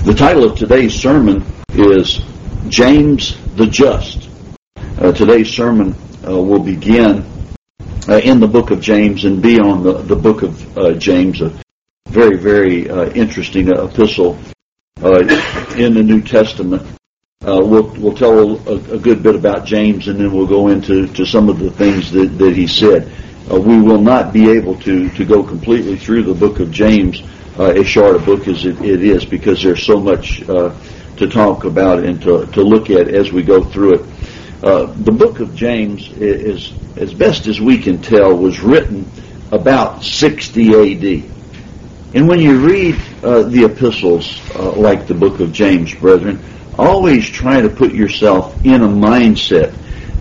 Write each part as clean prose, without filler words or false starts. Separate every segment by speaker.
Speaker 1: The title of today's sermon is James the Just. Today's sermon will begin in the book of James and be on the book of James, a very, very interesting epistle in the New Testament. We'll tell a good bit about James, and then we'll go into some of the things that he said. We will not be able to go completely through the book of James, as short a book as it is, because there's so much to talk about and to look at as we go through it. The book of James is, as best as we can tell, was written about 60 A.D. And when you read the epistles like the book of James, brethren, always try to put yourself in a mindset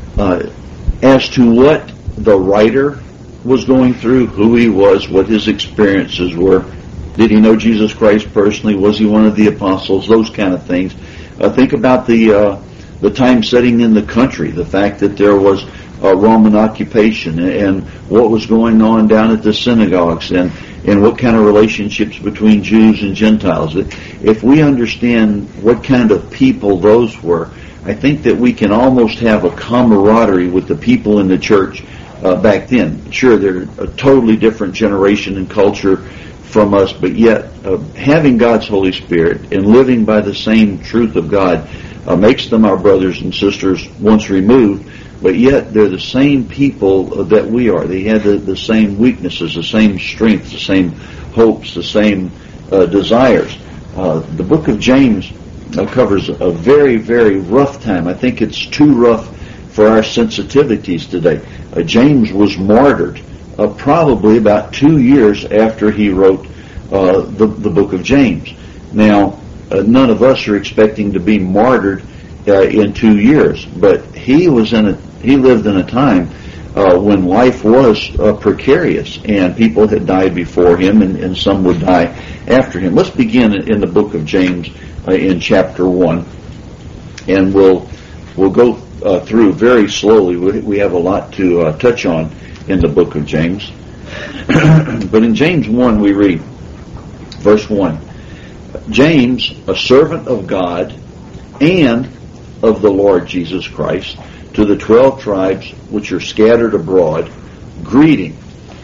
Speaker 1: as to what the writer was going through, who he was, what his experiences were. Did he know Jesus Christ personally? Was he one of the apostles? Those kind of things. Think about the time setting in the country, the fact that there was a Roman occupation, and what was going on down at the synagogues, and what kind of relationships between Jews and Gentiles. If we understand what kind of people those were, I think that we can almost have a camaraderie with the people in the church back then. Sure, they're a totally different generation and culture from us, but yet having God's Holy Spirit and living by the same truth of God makes them our brothers and sisters once removed, but yet they're the same people that we are. They have the same weaknesses, the same strengths, the same hopes, the same desires. The book of James covers a very, very rough time. I think it's too rough for our sensitivities today. James was martyred probably about 2 years after he wrote the book of James. Now, none of us are expecting to be martyred in 2 years, but he lived in a time when life was precarious, and people had died before him, and some would die after him. Let's begin in the book of James in chapter 1, and we'll go through very slowly. We have a lot to touch on in the book of James. But in James 1 we read, verse 1, James, a servant of God and of the Lord Jesus Christ, to the 12 tribes which are scattered abroad, greeting.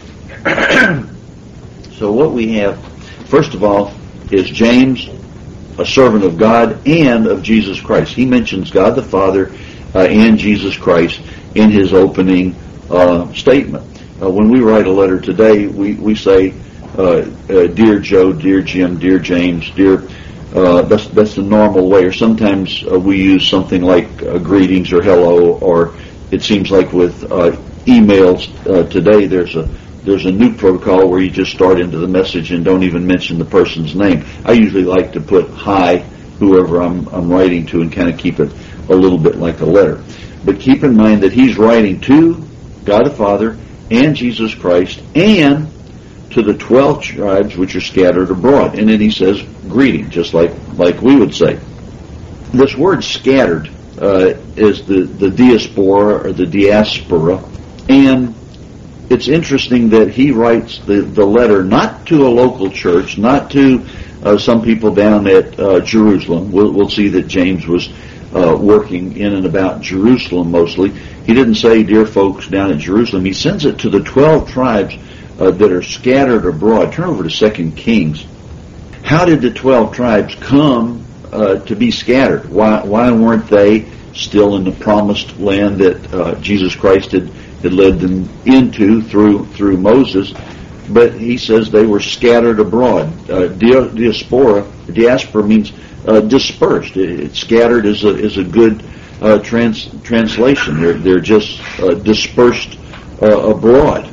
Speaker 1: So what we have, first of all, is James, a servant of God and of Jesus Christ. He mentions God the Father and Jesus Christ in his opening statement. When we write a letter today, we say, Dear Joe, Dear Jim, Dear James, Dear... that's the normal way. Or sometimes we use something like greetings or hello, or it seems like with emails today there's a new protocol where you just start into the message and don't even mention the person's name. I usually like to put hi, whoever I'm writing to, and kind of keep it a little bit like a letter. But keep in mind that he's writing to God the Father and Jesus Christ and to the 12 tribes which are scattered abroad. And then he says greeting, just like we would say. This word scattered is the diaspora or the diaspora. And it's interesting that he writes the letter not to a local church, not to some people down at Jerusalem. We'll see that James was working in and about Jerusalem mostly. He didn't say, dear folks down at Jerusalem. He sends it to the 12 tribes that are scattered abroad. Turn over to 2 Kings. How did the 12 tribes come to be scattered? Why weren't they still in the promised land that Jesus Christ had led them into through Moses? But he says they were scattered abroad. Diaspora means dispersed. Scattered is a good translation. They're just dispersed abroad.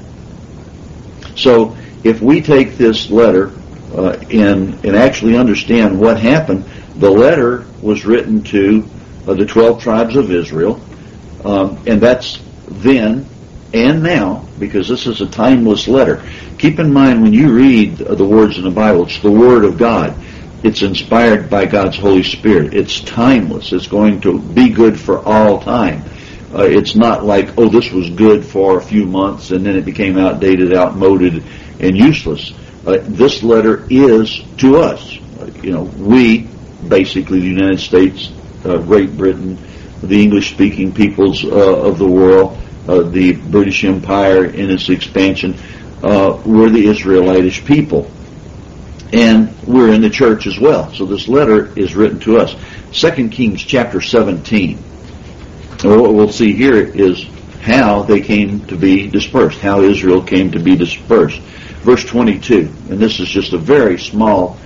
Speaker 1: So if we take this letter and actually understand what happened, the letter was written to the 12 tribes of Israel, and that's then and now, because this is a timeless letter. Keep in mind, when you read the words in the Bible, it's the Word of God. It's inspired by God's Holy Spirit. It's timeless. It's going to be good for all time. It's not like, oh, this was good for a few months and then it became outdated, outmoded, and useless. This letter is to us. We basically the United States, Great Britain, the English-speaking peoples of the world, the British Empire in its expansion, were the Israelitish people. And we're in the church as well. So this letter is written to us. 2 Kings chapter 17. And what we'll see here is how they came to be dispersed, how Israel came to be dispersed. Verse 22, and this is just a very small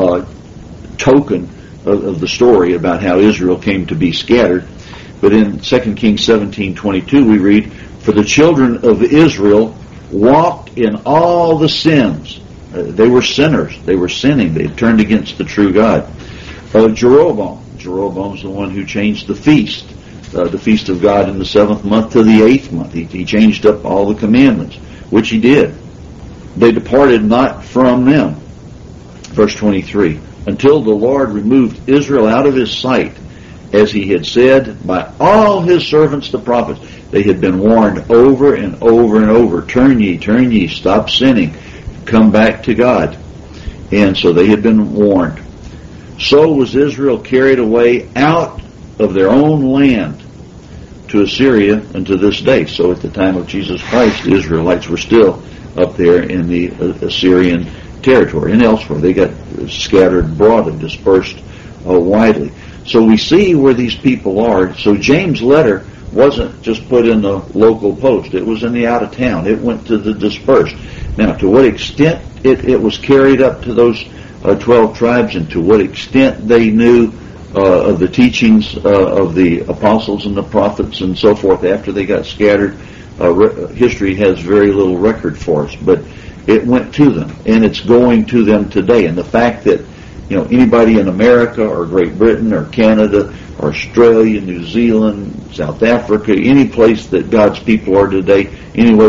Speaker 1: token of the story about how Israel came to be scattered. But in 2 Kings 17:22 we read, "For the children of Israel walked in all the sins." They were sinners. They were sinning. They had turned against the true God. Jeroboam. Jeroboam's the one who changed the feast of God in the 7th month to the 8th month. He changed up all the commandments, which he did. They departed not from them. Verse 23, "Until the Lord removed Israel out of his sight, as he had said by all his servants the prophets." They had been warned over and over and over, turn ye, stop sinning, come back to God. And so they had been warned. "So was Israel carried away out of their own land to Assyria unto this day." So at the time of Jesus Christ, the Israelites were still up there in the Assyrian territory and elsewhere. They got scattered broadly, dispersed widely. So we see where these people are. So James' letter wasn't just put in the local post. It was in the out of town. It went to the dispersed. Now, to what extent it was carried up to those 12 tribes, and to what extent they knew of the teachings of the apostles and the prophets and so forth after they got scattered, history has very little record for us. But it went to them, and it's going to them today. And the fact that anybody in America or Great Britain or Canada or Australia, New Zealand, South Africa, any place that God's people are today, anywhere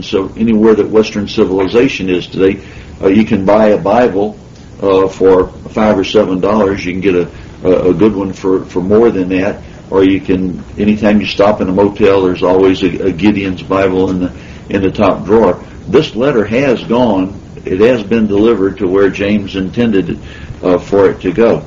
Speaker 1: that Western civilization is today, you can buy a Bible for $5 or $7. You can get a good one for more than that. Or you can, anytime you stop in a motel, there's always a Gideon's Bible in the top drawer. This letter has gone. It has been delivered to where James intended for it to go.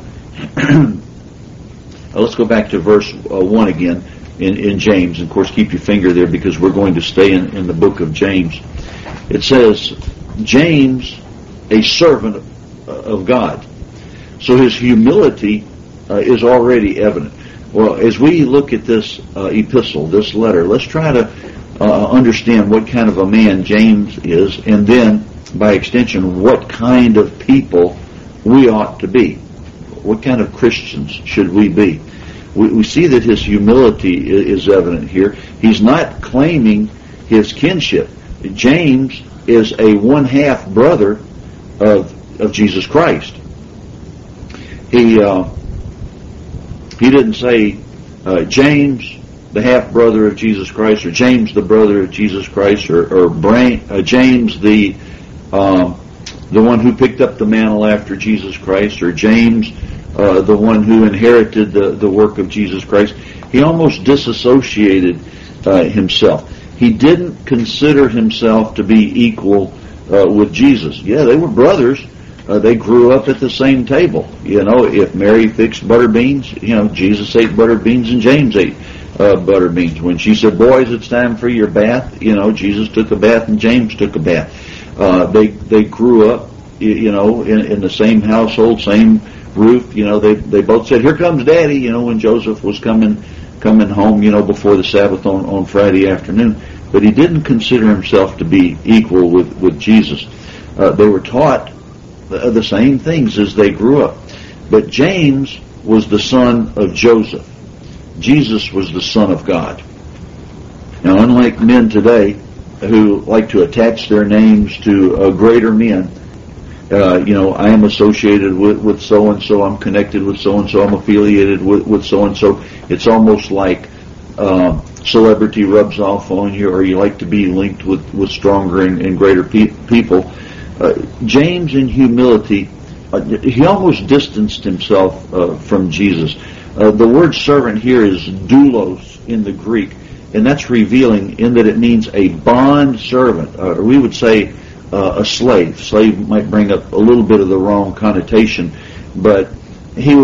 Speaker 1: Let's go back to verse 1 again in James. And of course, keep your finger there because we're going to stay in the book of James. It says, James, a servant of God. So his humility is already evident. Well, as we look at this epistle, this letter, let's try to understand what kind of a man James is, and then, by extension, what kind of people we ought to be. What kind of Christians should we be? We see that his humility is evident here. He's not claiming his kinship. James is a one-half brother of Jesus Christ. He didn't say James, the half brother of Jesus Christ, or James, the brother of Jesus Christ, or James, the one who picked up the mantle after Jesus Christ, or James, the one who inherited the work of Jesus Christ. He almost disassociated himself. He didn't consider himself to be equal with Jesus. Yeah, they were brothers. They grew up at the same table. If Mary fixed butter beans, Jesus ate butter beans and James ate butter beans. When she said, "Boys, it's time for your bath," Jesus took a bath and James took a bath. They grew up, in the same household, same roof. They both said, "Here comes Daddy," when Joseph was coming home, before the Sabbath on Friday afternoon. But he didn't consider himself to be equal with Jesus. They were taught the same things as they grew up. But James was the son of Joseph. Jesus was the Son of God. Now, unlike men today who like to attach their names to greater men, I am associated with so-and-so, I'm connected with so-and-so, I'm affiliated with so-and-so. It's almost like celebrity rubs off on you, or you like to be linked with stronger and greater people. James, in humility, he almost distanced himself from Jesus. The word servant here is doulos in the Greek, and that's revealing in that it means a bond servant, or we would say a slave. Slave might bring up a little bit of the wrong connotation, but he was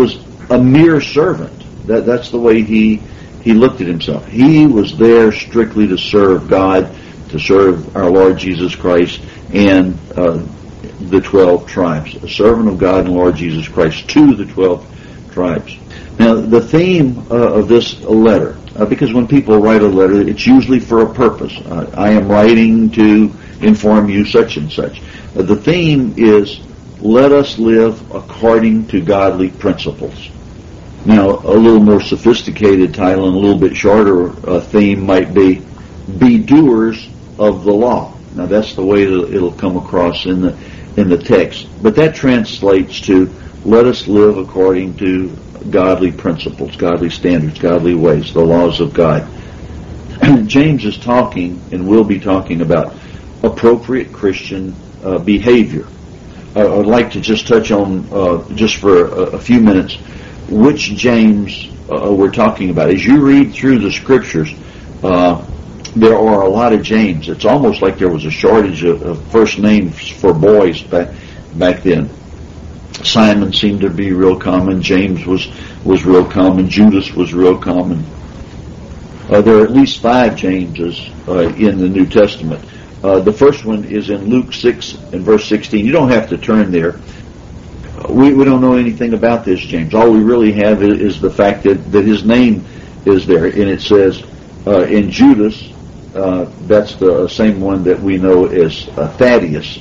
Speaker 1: a mere servant. That's the way he looked at himself. He was there strictly to serve God, to serve our Lord Jesus Christ and the 12 tribes. A servant of God and Lord Jesus Christ to the 12 tribes. Now, the theme of this letter, because when people write a letter, it's usually for a purpose. I am writing to inform you such and such. The theme is, let us live according to godly principles. Now, a little more sophisticated title and a little bit shorter theme might be doers of the law. Now, that's the way it'll come across in the text. But that translates to, let us live according to godly principles, godly standards, godly ways, the laws of God. James is talking and will be talking about appropriate Christian behavior. I would like to just touch on, just for a few minutes, which James we're talking about. As you read through the Scriptures, there are a lot of James. It's almost like there was a shortage of first names for boys back then. Simon seemed to be real common. James was real common. Judas was real common. There are at least 5 Jameses in the New Testament. The first one is in Luke 6 and verse 16. You don't have to turn there. We don't know anything about this James. All we really have is the fact that his name is there. And it says in Judas, that's the same one that we know as Thaddeus.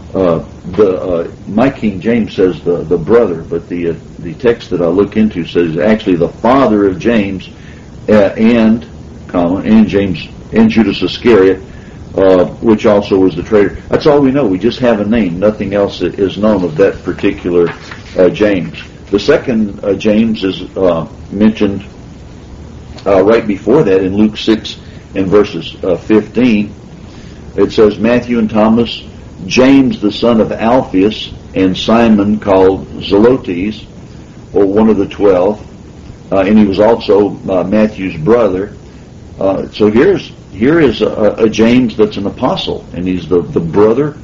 Speaker 1: My King James says the brother, but the text that I look into says actually the father of James and James and Judas Iscariot, which also was the traitor. That's all we know. We just have a name. Nothing else is known of that particular James. The second James is mentioned right before that in Luke 6 and verses 15. It says Matthew and Thomas, James the son of Alphaeus, and Simon called Zelotes, or one of the 12, and he was also Matthew's brother. So here is a James that's an apostle, and he's the brother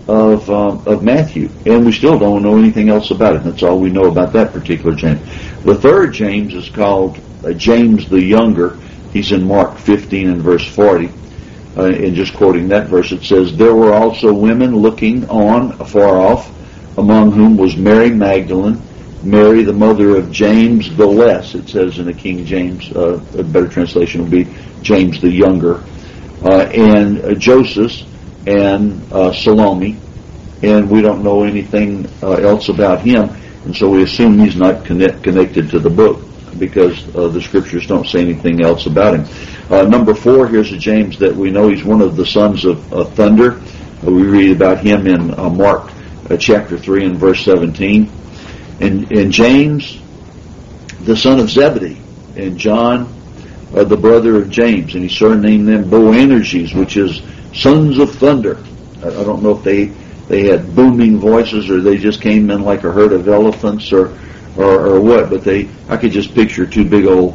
Speaker 1: of Matthew, and we still don't know anything else about it. That's all we know about that particular James. The third James is called James the Younger. He's in Mark 15 and verse 40. And just quoting that verse, it says, there were also women looking on afar off, among whom was Mary Magdalene, Mary the mother of James the Less, it says in the King James. A better translation would be James the Younger, and Joseph and Salome, and we don't know anything else about him, and so we assume he's not connected to the book, because the Scriptures don't say anything else about him. Number 4, here's a James that we know he's one of the sons of thunder. We read about him in Mark chapter 3 and verse 17. And James, the son of Zebedee, and John, the brother of James, and he surnamed them Boanerges, which is sons of thunder. I don't know if they had booming voices or they just came in like a herd of elephants or what, but I could just picture 2 big old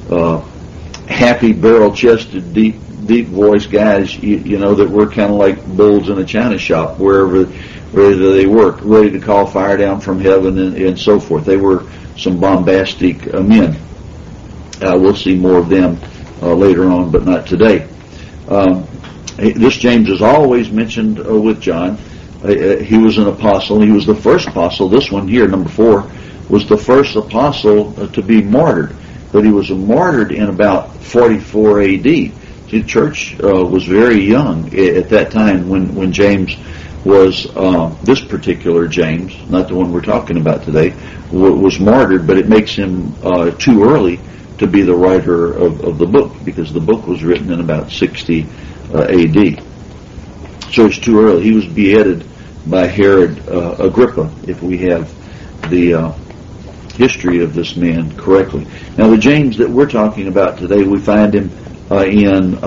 Speaker 1: happy barrel-chested deep voice guys, you know, that were kind of like bulls in a china shop wherever they worked, ready to call fire down from heaven and so forth. They were some bombastic men. We'll see more of them later on, but not today. This James is always mentioned with John. He was an apostle. He was the first apostle. This one here, number 4, was the first apostle to be martyred. But he was martyred in about 44 A.D. The church was very young at that time when James was, this particular James, not the one we're talking about today, was martyred, but it makes him too early to be the writer of the book, because the book was written in about 60 A.D. So it's too early. He was beheaded by Herod Agrippa, if we have the history of this man correctly. Now, the James that we're talking about today, we find him in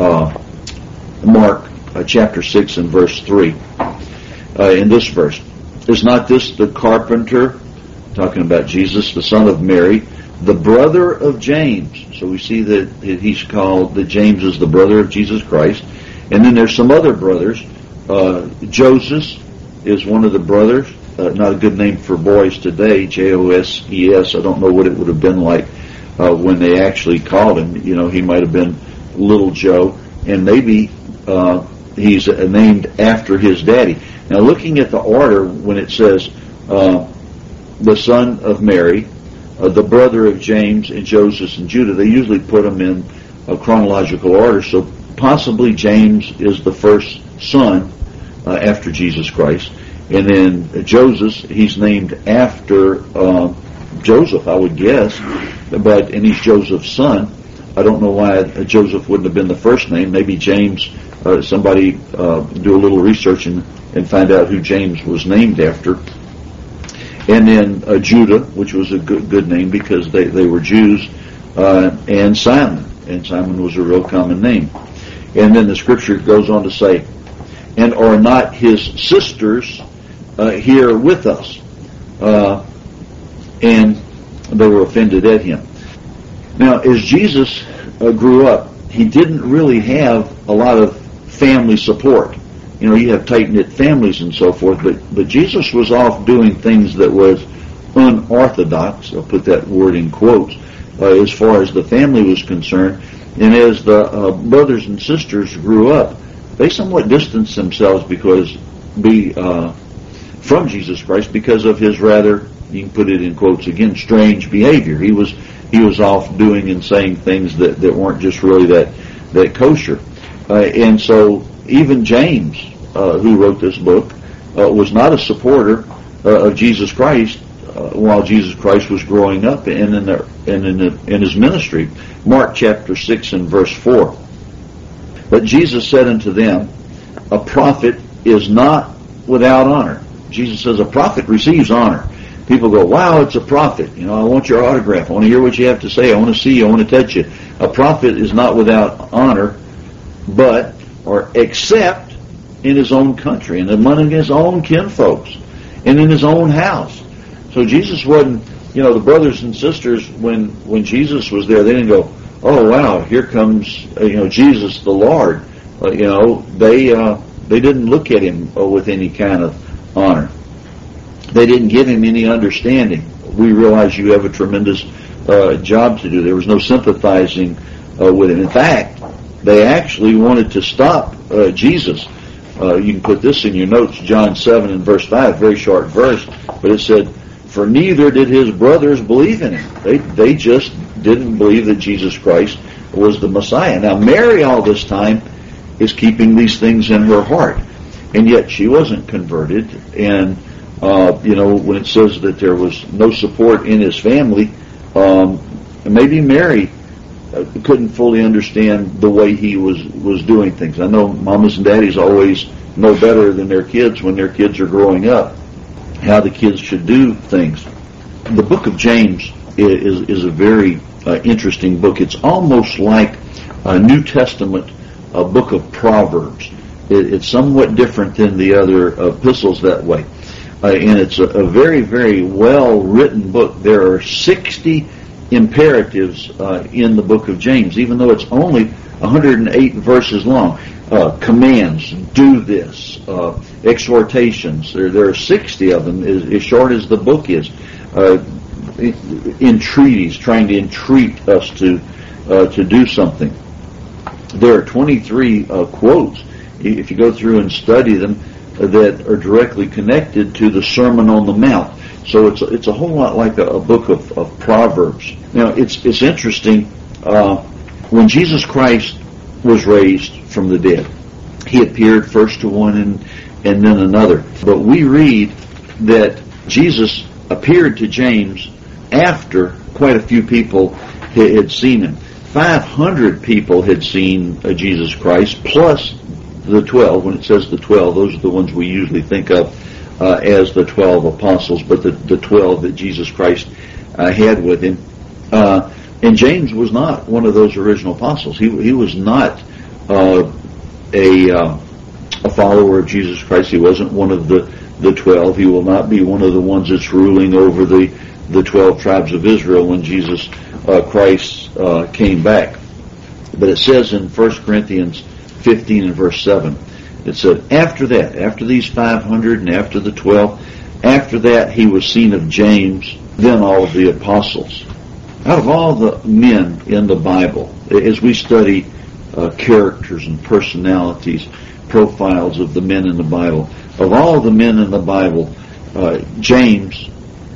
Speaker 1: Mark chapter 6 and verse 3. In this verse, is not this the carpenter, talking about Jesus, the son of Mary, the brother of James? So we see that he's called, that James is the brother of Jesus Christ. And then there's some other brothers. Joseph is one of the brothers. not a good name for boys today, Joses. I don't know what it would have been like when they actually called him. You know, he might have been Little Joe, and maybe he's named after his daddy. Now, looking at the order, when it says the son of Mary, the brother of James and Joseph and Judah, they usually put them in a chronological order. So possibly James is the first son after Jesus Christ. And then Joseph, he's named after Joseph, I would guess, and he's Joseph's son. I don't know why Joseph wouldn't have been the first name. Maybe James, somebody do a little research and find out who James was named after. And then Judah, which was a good name because they were Jews, and Simon. And Simon was a real common name. And then the scripture goes on to say, and are not his sisters here with us? And they were offended at him. Now, as Jesus grew up, he didn't really have a lot of family support. You know, you have tight-knit families and so forth, but Jesus was off doing things that was unorthodox, I'll put that word in quotes, as far as the family was concerned. And as the brothers and sisters grew up, they somewhat distanced themselves from Jesus Christ because of his rather, you can put it in quotes again, strange behavior. He was off doing and saying things that weren't just really that kosher. And so even James, who wrote this book, was not a supporter of Jesus Christ while Jesus Christ was growing up and in his ministry. Mark chapter 6 and verse 4. But Jesus said unto them, a prophet is not without honor. Jesus says a prophet receives honor. People go, wow, it's a prophet. You know, I want your autograph. I want to hear what you have to say. I want to see you. I want to touch you. A prophet is not without honor, except in his own country and among his own kinfolks and in his own house. So Jesus wasn't, you know, the brothers and sisters, when Jesus was there, they didn't go, oh wow, here comes Jesus the Lord. They didn't look at him with any kind of honor. They didn't give him any understanding. We realize you have a tremendous job to do. There was no sympathizing with him. In fact, they actually wanted to stop Jesus. You can put this in your notes, John 7 and verse 5, very short verse, but it said, for neither did his brothers believe in him. They just didn't believe that Jesus Christ was the Messiah. Now, Mary all this time is keeping these things in her heart, and yet she wasn't converted. And when it says that there was no support in his family, maybe Mary couldn't fully understand the way he was doing things. I know mamas and daddies always know better than their kids when their kids are growing up how the kids should do things. The book of James is a very interesting book. It's almost like a New Testament book of Proverbs. It's somewhat different than the other epistles that way. And it's a very, very well-written book. There are 60 imperatives in the book of James, even though it's only 108 verses long. Commands, do this, exhortations. There are 60 of them, as short as the book is. Entreaties, trying to entreat us to do something. There are 23 quotes, if you go through and study them, that are directly connected to the Sermon on the Mount. So it's a whole lot like a book of Proverbs. Now, it's interesting, when Jesus Christ was raised from the dead, he appeared first to one and then another. But we read that Jesus appeared to James after quite a few people had seen him. 500 people had seen Jesus Christ, plus the 12. When it says the 12, those are the ones we usually think of as the 12 apostles, but the 12 that Jesus Christ had with him. And James was not one of those original apostles. He was not a follower of Jesus Christ. He wasn't one of the 12. He will not be one of the ones that's ruling over the 12 tribes of Israel when Jesus Christ came back. But it says in 1 Corinthians 15 and verse 7, it said, after that, after these 500 and after the 12, After that, he was seen of James, then all of the apostles. Out of all the men in the Bible, as we study characters and personalities, profiles of the men in the Bible, of all the men in the Bible, James,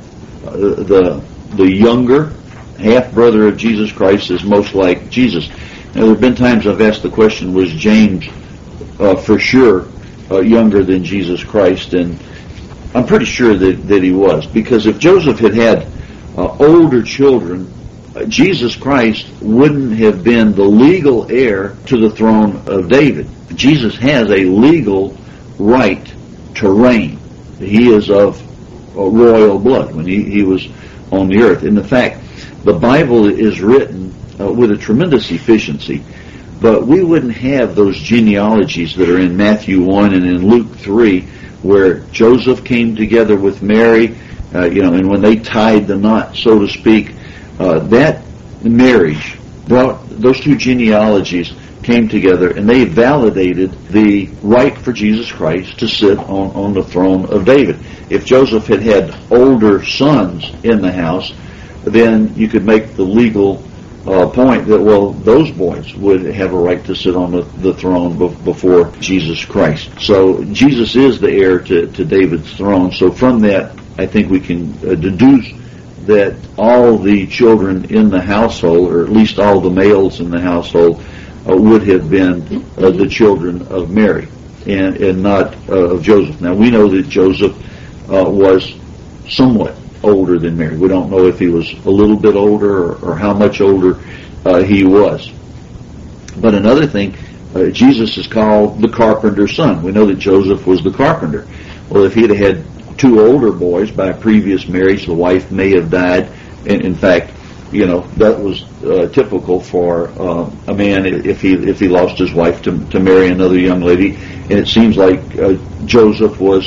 Speaker 1: the younger half-brother of Jesus Christ, is most like Jesus. Now, there have been times I've asked the question, was James for sure younger than Jesus Christ? And I'm pretty sure that he was, because if Joseph had older children, Jesus Christ wouldn't have been the legal heir to the throne of David. Jesus has a legal right to reign. He is of royal blood when he was on the earth. And in fact, the Bible is written with a tremendous efficiency, but we wouldn't have those genealogies that are in Matthew 1 and in Luke 3, where Joseph came together with Mary, and when they tied the knot, so to speak, that marriage brought, those two genealogies came together, and they validated the right for Jesus Christ to sit on the throne of David. If Joseph had older sons in the house, then you could make the legal point that, well, those boys would have a right to sit on the throne before Jesus Christ. So Jesus is the heir to David's throne. So from that, I think we can deduce that all the children in the household, or at least all the males in the household, would have been the children of Mary and not of Joseph. Now, we know that Joseph was somewhat older than Mary. We don't know if he was a little bit older or how much older he was. But another thing, Jesus is called the carpenter's son. We know that Joseph was the carpenter. Well, if he'd had two older boys by a previous marriage, the wife may have died. And in fact, that was typical for a man if he lost his wife to marry another young lady. And it seems like Joseph was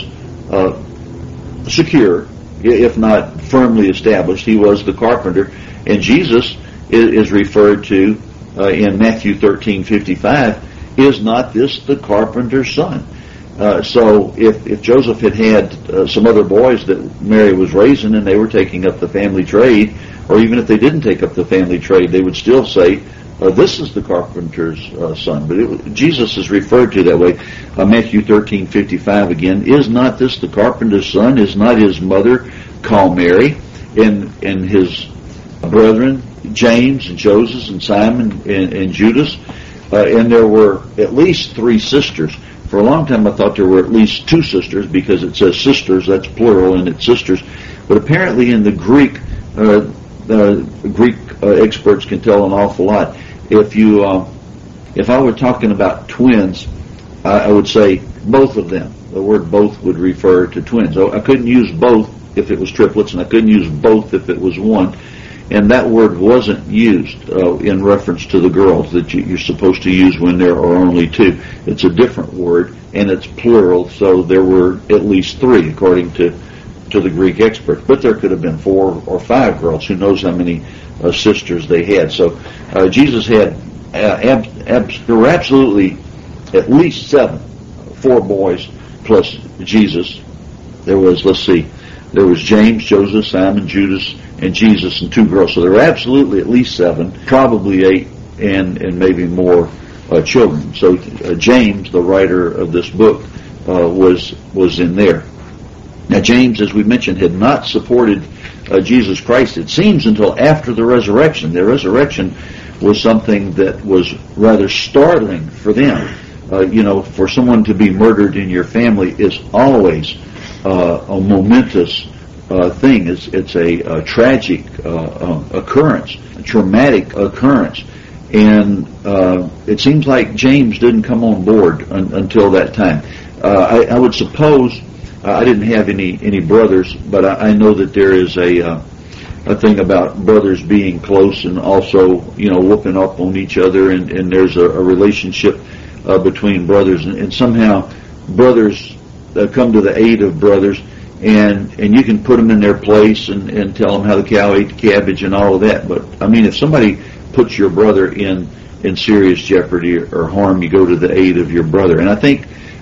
Speaker 1: secure, if not firmly established. He was the carpenter. And Jesus is referred to in Matthew 13:55, is not this the carpenter's son? So if Joseph had some other boys that Mary was raising and they were taking up the family trade, or even if they didn't take up the family trade, they would still say, this is the carpenter's son. But Jesus is referred to that way. Matthew 13:55 again, is not this the carpenter's son? Is not his mother called Mary? And his brethren, James and Joseph and Simon and Judas. And there were at least three sisters. For a long time I thought there were at least two sisters, because it says sisters, that's plural, and it's sisters. But apparently in the Greek, experts can tell an awful lot. If I were talking about twins, I would say both of them. The word both would refer to twins. I couldn't use both if it was triplets, and I couldn't use both if it was one. And that word wasn't used in reference to the girls that you're supposed to use when there are only two. It's a different word, and it's plural, so there were at least three, according to the Greek experts. But there could have been 4 or 5 girls. Who knows how many sisters they had. So Jesus had, there were absolutely at least 4 boys plus Jesus. There was, there was James, Joseph, Simon, Judas, and Jesus, and 2 girls. So there were absolutely at least 7, probably 8, and maybe more children. So James, the writer of this book, was in there. Now James, as we mentioned, had not supported Jesus Christ, it seems, until after the resurrection. The resurrection was something that was rather startling for them. For someone to be murdered in your family is always a momentous thing. It's a tragic occurrence, a traumatic occurrence. And it seems like James didn't come on board until that time. I would suppose, I didn't have any brothers, but I know that there is a thing about brothers being close and also, whooping up on each other, and there's a relationship between brothers, and somehow brothers come to the aid of brothers, and you can put them in their place and tell them how the cow ate the cabbage and all of that. But I mean, if somebody puts your brother in serious jeopardy or harm, you go to the aid of your brother. And I think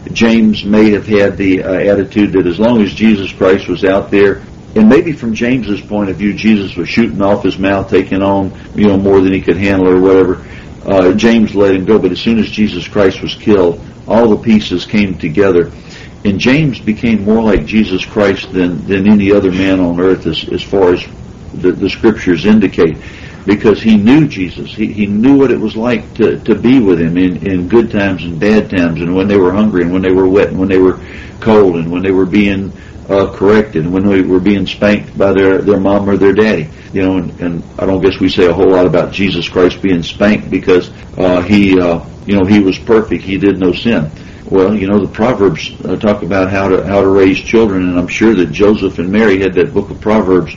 Speaker 1: James may have had the attitude that as long as Jesus Christ was out there, and maybe from James's point of view, Jesus was shooting off his mouth, taking on, more than he could handle or whatever. James let him go, but as soon as Jesus Christ was killed, all the pieces came together. And James became more like Jesus Christ than any other man on earth as far as the scriptures indicate, because he knew Jesus. He knew what it was like to be with him in good times and bad times, and when they were hungry and when they were wet and when they were cold and when they were being corrected and when they were being spanked by their mom or their daddy. And I don't guess we say a whole lot about Jesus Christ being spanked because he was perfect. He did no sin. Well, the Proverbs talk about how to raise children, and I'm sure that Joseph and Mary had that book of Proverbs,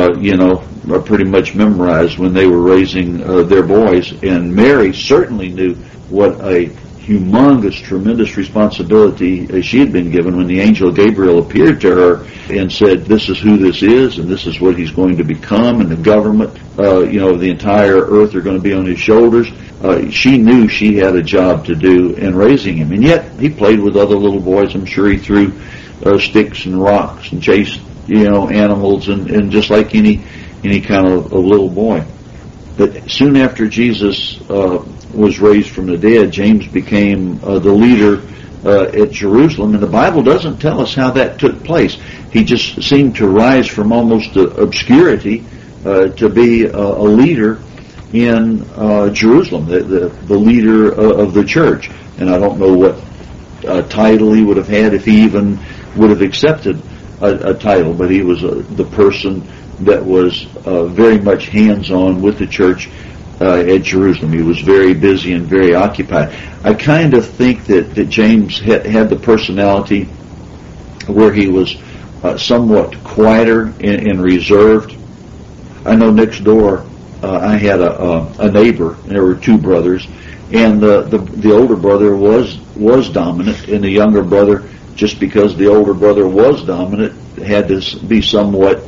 Speaker 1: pretty much memorized when they were raising their boys. And Mary certainly knew what a humongous, tremendous responsibility she had been given when the angel Gabriel appeared to her and said, "This is who this is, and this is what he's going to become, and the government, the entire earth are going to be on his shoulders." She knew she had a job to do in raising him, and yet he played with other little boys. I'm sure he threw sticks and rocks and chased, animals, and just like any kind of little boy. But soon after Jesus was raised from the dead, James became the leader at Jerusalem, and the Bible doesn't tell us how that took place. He just seemed to rise from almost obscurity to be a leader in Jerusalem, the leader of the church. And I don't know what title he would have had if he even would have accepted a title, but he was the person that was very much hands-on with the church at Jerusalem. He was very busy and very occupied. I kind of think that James had the personality where he was somewhat quieter and reserved. I know next door I had a neighbor, and there were two brothers, and the older brother was dominant, and the younger brother, just because the older brother was dominant, had to be somewhat,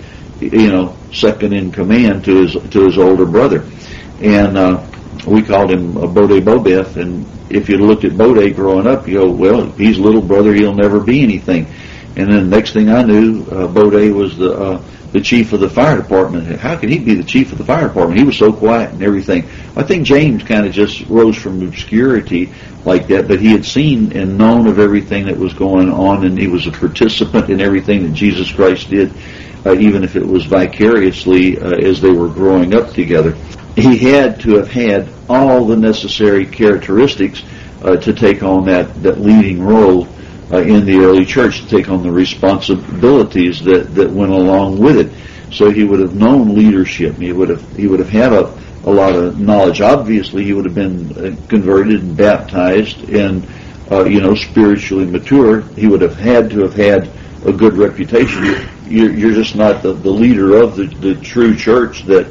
Speaker 1: second in command to his older brother. And we called him Bode Bobeth, and if you looked at Bode growing up, you go, well, he's little brother, he'll never be anything. And then the next thing I knew, Bode was the chief of the fire department. How could he be the chief of the fire department? He was so quiet and everything. I think James kind of just rose from obscurity like that, but he had seen and known of everything that was going on, and he was a participant in everything that Jesus Christ did, even if it was vicariously as they were growing up together. He had to have had all the necessary characteristics to take on that leading role in the early church, to take on the responsibilities that went along with it. So he would have known leadership. He would have had a lot of knowledge. Obviously, he would have been converted and baptized and spiritually mature. He would have had to have had a good reputation. You're just not the leader of the true church that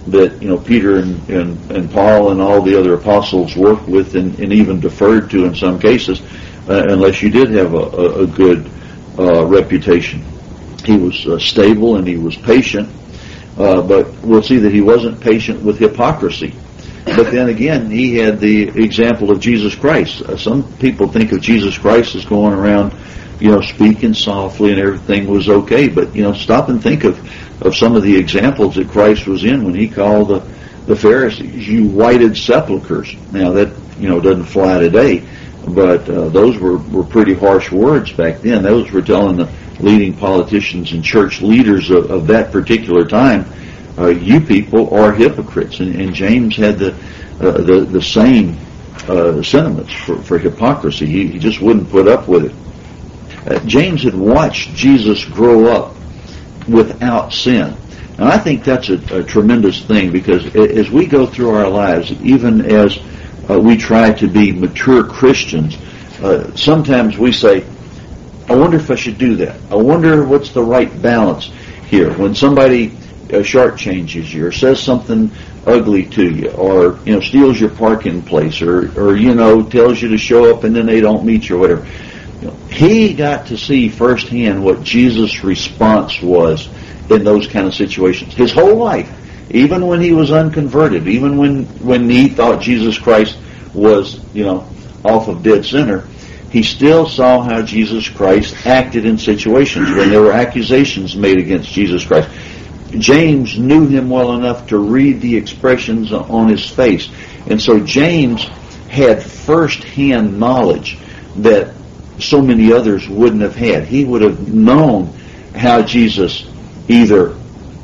Speaker 1: Peter and Paul and all the other apostles worked with and even deferred to in some cases, unless you did have a good reputation. He was stable and he was patient, but we'll see that he wasn't patient with hypocrisy. But then again, he had the example of Jesus Christ. Some people think of Jesus Christ as going around, speaking softly and everything was okay. But, stop and think of some of the examples that Christ was in when he called the Pharisees, "You whited sepulchres." Now that, doesn't fly today, but those were pretty harsh words back then. Those were telling the leading politicians and church leaders of that particular time, you people are hypocrites. And James had the same sentiments for hypocrisy. He just wouldn't put up with it. James had watched Jesus grow up without sin. And I think that's a tremendous thing, because as we go through our lives, even as we try to be mature Christians, sometimes we say, I wonder if I should do that. I wonder what's the right balance here. When somebody shortchanges you or says something ugly to you, or steals your parking place, or tells you to show up and then they don't meet you or whatever. He got to see firsthand what Jesus' response was in those kind of situations. His whole life, even when he was unconverted, even when he thought Jesus Christ was, off of dead center, he still saw how Jesus Christ acted in situations when there were accusations made against Jesus Christ. James knew him well enough to read the expressions on his face. And so James had first-hand knowledge that so many others wouldn't have had. He would have known how Jesus either,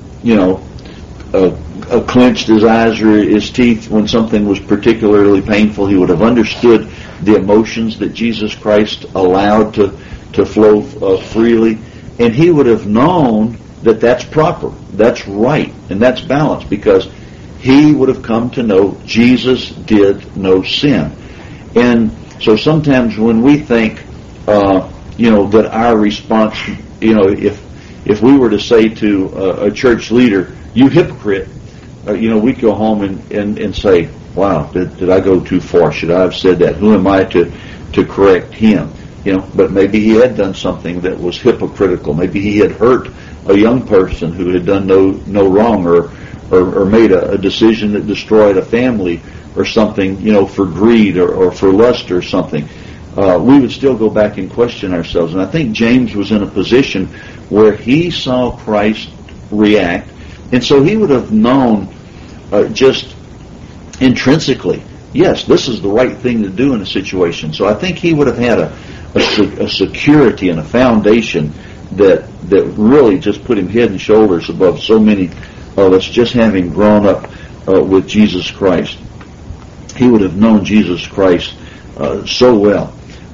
Speaker 1: clenched his eyes or his teeth when something was particularly painful. He would have understood the emotions that Jesus Christ allowed to flow freely. And he would have known that that's proper, that's right, and that's balanced, because he would have come to know Jesus did no sin. And so sometimes when we think, that our response, if we were to say to a church leader, "You hypocrite," we'd go home and say, "Wow, did I go too far? Should I have said that? Who am I to correct him?" But maybe he had done something that was hypocritical. Maybe he had hurt a young person who had done no wrong, or made a decision that destroyed a family or something, for greed or for lust or something. We would still go back and question ourselves. And I think James was in a position where he saw Christ react, and so he would have known just intrinsically, yes, this is the right thing to do in a situation. So I think he would have had a security and a foundation that really just put him head and shoulders above so many of us, just having grown up with Jesus Christ. He would have known Jesus Christ so well.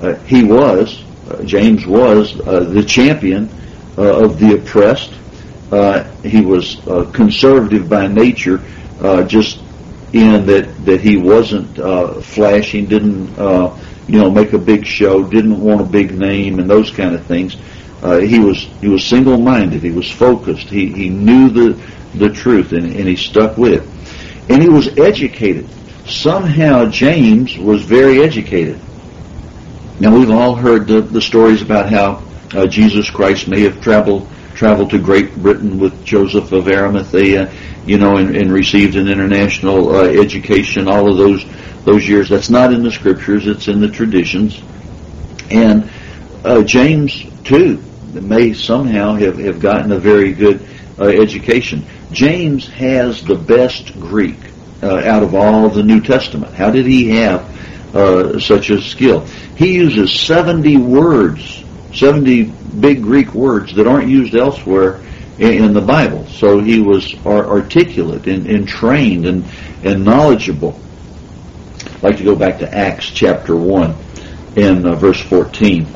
Speaker 1: James was the champion of the oppressed. He was conservative by nature, just in that he wasn't flashing, didn't make a big show, didn't want a big name, and those kind of things. He was single-minded. He was focused. He knew the truth, and he stuck with it. And he was educated. Somehow James was very educated. Now, we've all heard the stories about how Jesus Christ may have traveled to Great Britain with Joseph of Arimathea, and received an international education. All of those years. That's not in the Scriptures. It's in the traditions. And James too may somehow have gotten a very good education. James has the best Greek out of all the New Testament. How did he have such a skill? He uses 70 words, 70 big Greek words that aren't used elsewhere in the Bible. So he was articulate and trained and knowledgeable. I'd like to go back to Acts chapter 1 and verse 14.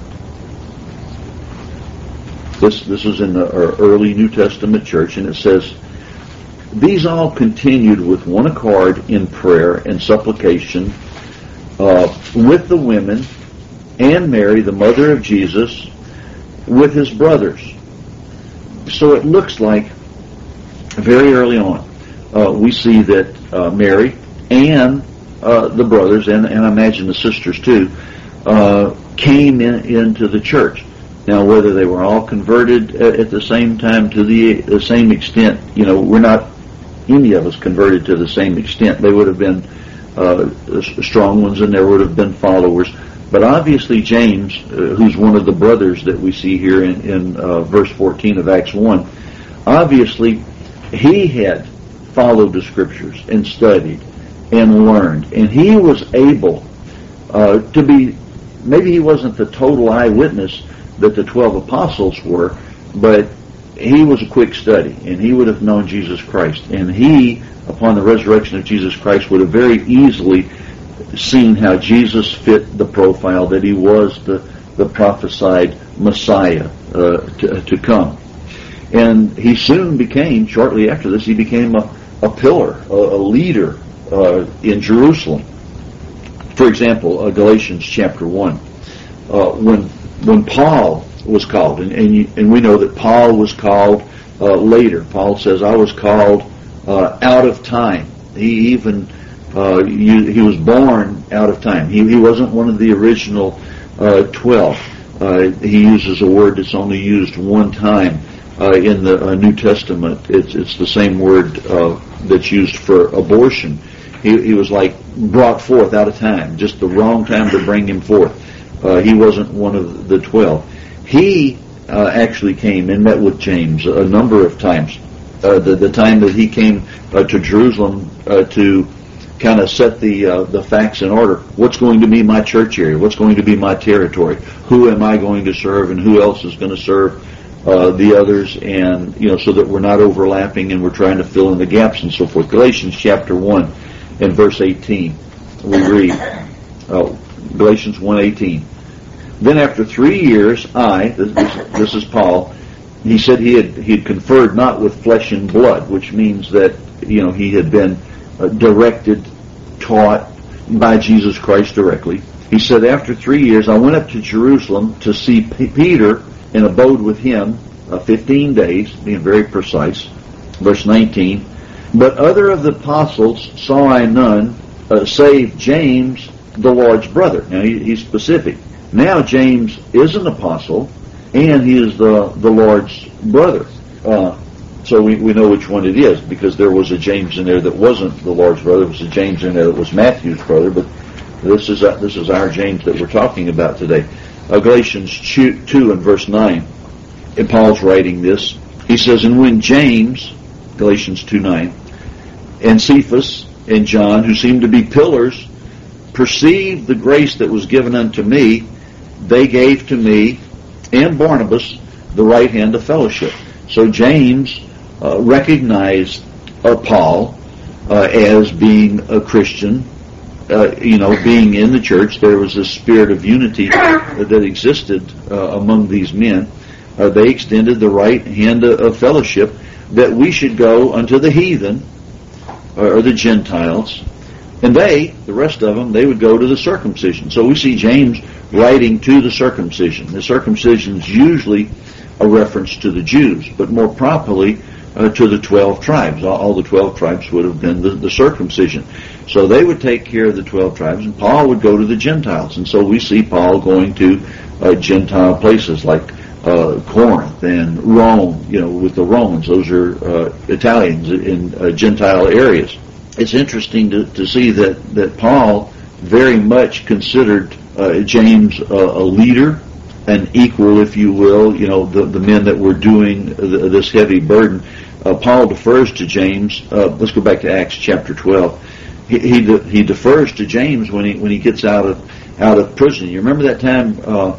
Speaker 1: This is in the early New Testament church, and it says, "These all continued with one accord in prayer and supplication with the women and Mary, the mother of Jesus, with his brothers." So it looks like very early on we see that Mary and the brothers, and I imagine the sisters too, came into the church. Now, whether they were all converted at the same time to the same extent, we're not any of us converted to the same extent. They would have been strong ones, and there would have been followers. But obviously James, who's one of the brothers that we see here in verse 14 of Acts 1, obviously he had followed the Scriptures and studied and learned. And he was able to be, maybe he wasn't the total eyewitness that the 12 apostles were, but he was a quick study, and he would have known Jesus Christ. And he, upon the resurrection of Jesus Christ, would have very easily seen how Jesus fit the profile, that he was the prophesied Messiah to come. And he soon became, shortly after this, he became a pillar, a leader in Jerusalem. For example, Galatians chapter 1, when Paul was called, and we know that Paul was called later. Paul says, "I was called out of time." He even he was born out of time. He wasn't one of the original 12. He uses a word that's only used one time in the New Testament. It's the same word that's used for abortion. He was like brought forth out of time, just the wrong time to bring him forth. He wasn't one of the 12. He actually came and met with James a number of times. The time that he came to Jerusalem to kind of set the facts in order. What's going to be my church area? What's going to be my territory? Who am I going to serve, and who else is going to serve the others? And so that we're not overlapping and we're trying to fill in the gaps and so forth. Galatians chapter 1 and verse 18, we read Galatians 1:18. Then after 3 years, this is Paul. He said he had conferred not with flesh and blood, which means that he had been directed, taught by Jesus Christ directly. He said, after 3 years, I went up to Jerusalem to see Peter and abode with him 15 days, being very precise. Verse 19, but other of the apostles saw I none, save James, the Lord's brother. Now he's specific. Now James is an apostle, and he is the Lord's brother. So we know which one it is, because there was a James in there that wasn't the Lord's brother. There was a James in there that was Matthew's brother, but this is our James that we're talking about today. Galatians 2 and verse 9, and Paul's writing this. He says, and when James, Galatians 2:9, and Cephas and John, who seemed to be pillars, perceived the grace that was given unto me, they gave to me and Barnabas the right hand of fellowship. So James recognized Paul as being a Christian, being in the church. There was a spirit of unity that existed among these men. They extended the right hand of fellowship that we should go unto the heathen, or the Gentiles, and the rest of them, they would go to the circumcision. So we see James writing to the circumcision. The circumcision is usually a reference to the Jews, but more properly to the 12 tribes. All the 12 tribes would have been the circumcision. So they would take care of the 12 tribes, and Paul would go to the Gentiles. And so we see Paul going to Gentile places like Corinth and Rome, with the Romans. Those are Italians in Gentile areas. It's interesting to see that Paul very much considered James a leader, an equal, if you will, the men that were doing this heavy burden. Paul defers to James. Let's go back to Acts chapter 12. He defers to James when he gets out of prison. You remember that time?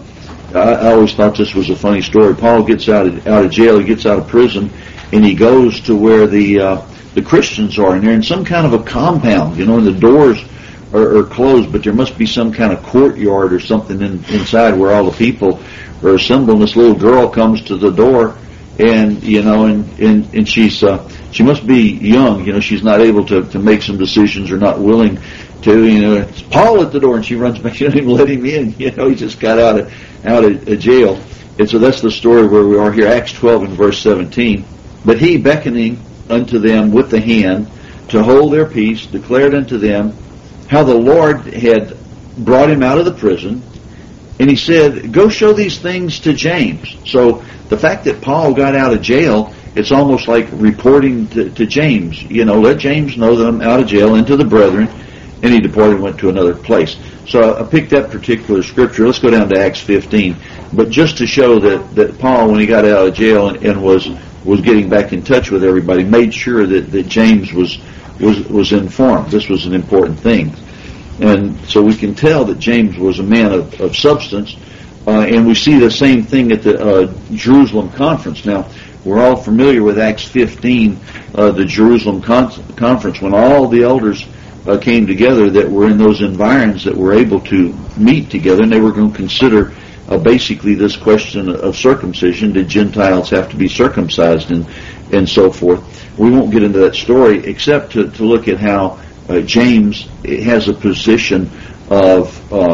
Speaker 1: I always thought this was a funny story. Paul gets out of jail. He gets out of prison, and he goes to where the Christians are, and they're in some kind of a compound, and the doors are closed, but there must be some kind of courtyard or something inside where all the people are assembled. And this little girl comes to the door, and and she must be young. She's not able to make some decisions, or not willing to. It's Paul at the door, and she runs back. She doesn't even let him in. He just got out of jail. And so that's the story where we are here. Acts 12 and verse 17. But he, beckoning unto them with the hand to hold their peace, declared unto them how the Lord had brought him out of the prison. And he said, go show these things to James. So the fact that Paul got out of jail, it's almost like reporting to James. Let James know that I'm out of jail, and to the brethren. And he departed and went to another place. So I picked that particular scripture. Let's go down to Acts 15. But just to show that Paul, when he got out of jail and was getting back in touch with everybody, made sure that James was informed. This was an important thing. And so we can tell that James was a man of substance. And we see the same thing at the Jerusalem conference. Now, we're all familiar with Acts 15, the Jerusalem conference, when all the elders came together that were in those environs that were able to meet together, and they were going to consider basically this question of circumcision. Did Gentiles have to be circumcised, and so forth? We won't get into that story except to look at how James has a position of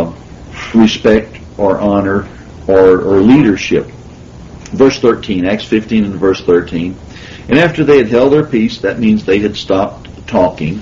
Speaker 1: respect or honor or leadership. Verse 13, Acts 15 and verse 13. And after they had held their peace, that means they had stopped talking,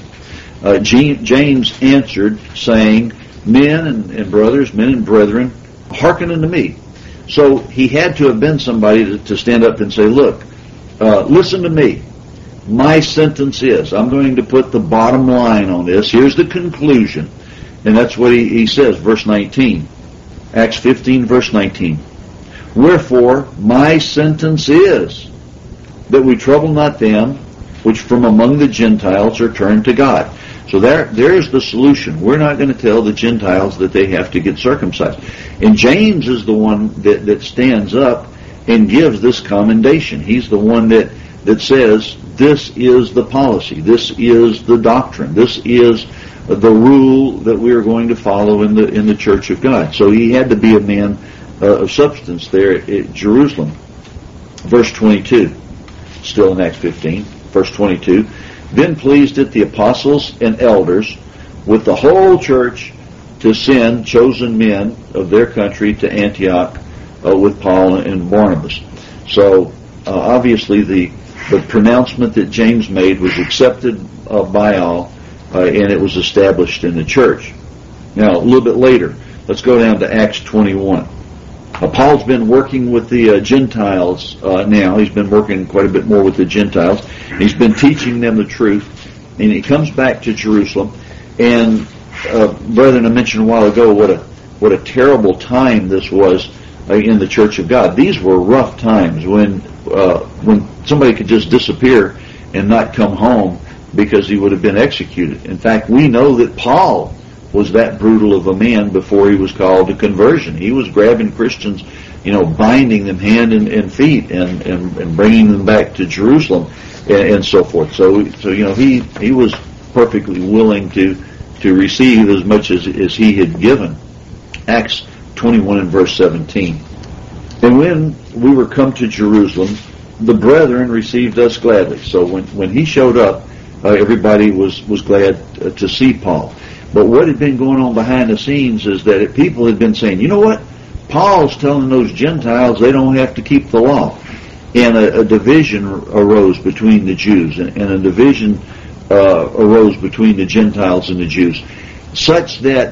Speaker 1: James answered, saying, men and brothers, men and brethren, hearken unto me. So he had to have been somebody to stand up and say, look, listen to me. My sentence is, I'm going to put the bottom line on this. Here's the conclusion. And that's what he says, verse 19. Acts 15, verse 19. Wherefore, my sentence is that we trouble not them which from among the Gentiles are turned to God. So there's the solution. We're not going to tell the Gentiles that they have to get circumcised. And James is the one that stands up and gives this commendation. He's the one that says, this is the policy, this is the doctrine, this is the rule that we are going to follow in the Church of God. So he had to be a man of substance there at Jerusalem. Verse 22, still in Acts 15, verse 22. Then pleased it the apostles and elders with the whole church to send chosen men of their country to Antioch with Paul and Barnabas. So obviously the pronouncement that James made was accepted by all, and it was established in the church. Now, a little bit later, let's go down to Acts 21. Paul's been working with the Gentiles now. He's been working quite a bit more with the Gentiles. He's been teaching them the truth. And he comes back to Jerusalem. And, brethren, I mentioned a while ago what a terrible time this was in the Church of God. These were rough times when somebody could just disappear and not come home because he would have been executed. In fact, we know that Paul was that brutal of a man before he was called to conversion. He was grabbing Christians, binding them hand and feet and bringing them back to Jerusalem and so forth. So he was perfectly willing to receive as much as he had given. Acts 21 and verse 17. And when we were come to Jerusalem, the brethren received us gladly. So when he showed up, everybody was glad to see Paul. But what had been going on behind the scenes is that people had been saying, you know what? Paul's telling those Gentiles they don't have to keep the law. And a division arose between the Jews, and a division arose between the Gentiles and the Jews, such that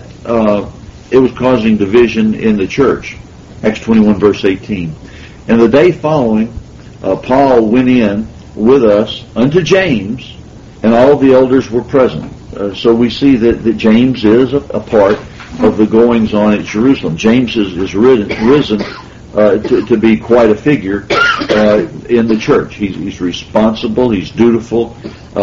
Speaker 1: it was causing division in the church. Acts 21 verse 18. And the day following, Paul went in with us unto James, and all the elders were present. So we see that James is a part of the goings on at Jerusalem. James is risen to be quite a figure in the church. He's responsible. He's dutiful.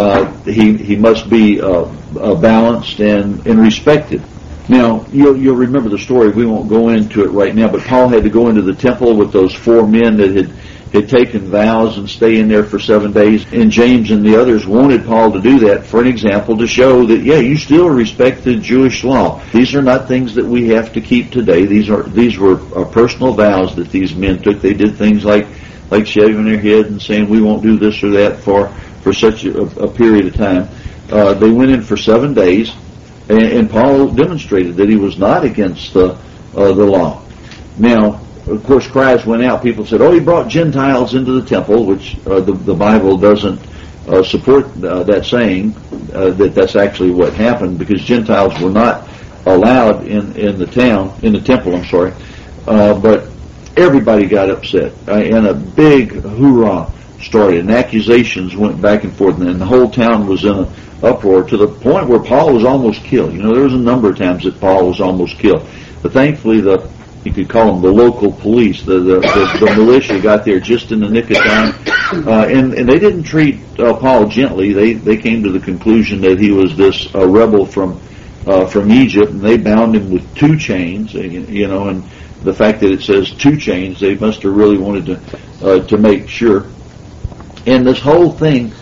Speaker 1: He must be balanced and respected. Now, you'll remember the story. We won't go into it right now, but Paul had to go into the temple with those 4 men that had taken vows and stay in there for 7 days. And James and the others wanted Paul to do that for an example to show that, you still respect the Jewish law. These are not things that we have to keep today. These were personal vows that these men took. They did things like shaving their head and saying, we won't do this or that for such a period of time. They went in for 7 days, and Paul demonstrated that he was not against the law. Now, of course, cries went out. People said, he brought Gentiles into the temple, which the Bible doesn't support that saying, that's actually what happened, because Gentiles were not allowed in the temple, but everybody got upset, and a big hoorah started, and accusations went back and forth, and the whole town was in an uproar to the point where Paul was almost killed. There was a number of times that Paul was almost killed, but thankfully you could call them the local police, the militia got there just in the nick of time, and they didn't treat Paul gently. They came to the conclusion that he was this rebel from Egypt, and they bound him with 2 chains, and the fact that it says 2 chains, they must have really wanted to make sure. And this whole thing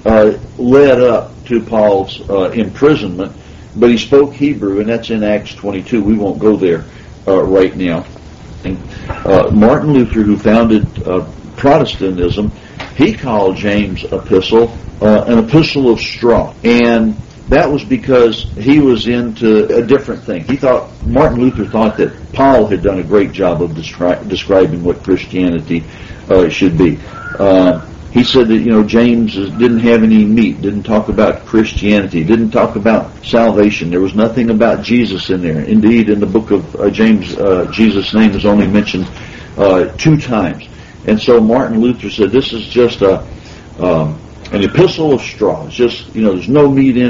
Speaker 1: led up to Paul's imprisonment, but he spoke Hebrew, and that's in Acts 22. We won't go there right now. Martin Luther, who founded Protestantism, he called James' epistle an epistle of straw, and that was because he was into a different thing. Martin Luther thought that Paul had done a great job of describing what Christianity should be. He said that, James didn't have any meat, didn't talk about Christianity, didn't talk about salvation. There was nothing about Jesus in there. Indeed, in the book of James, Jesus' name is only mentioned 2 times. And so Martin Luther said this is just an epistle of straw. It's just, there's no meat in it.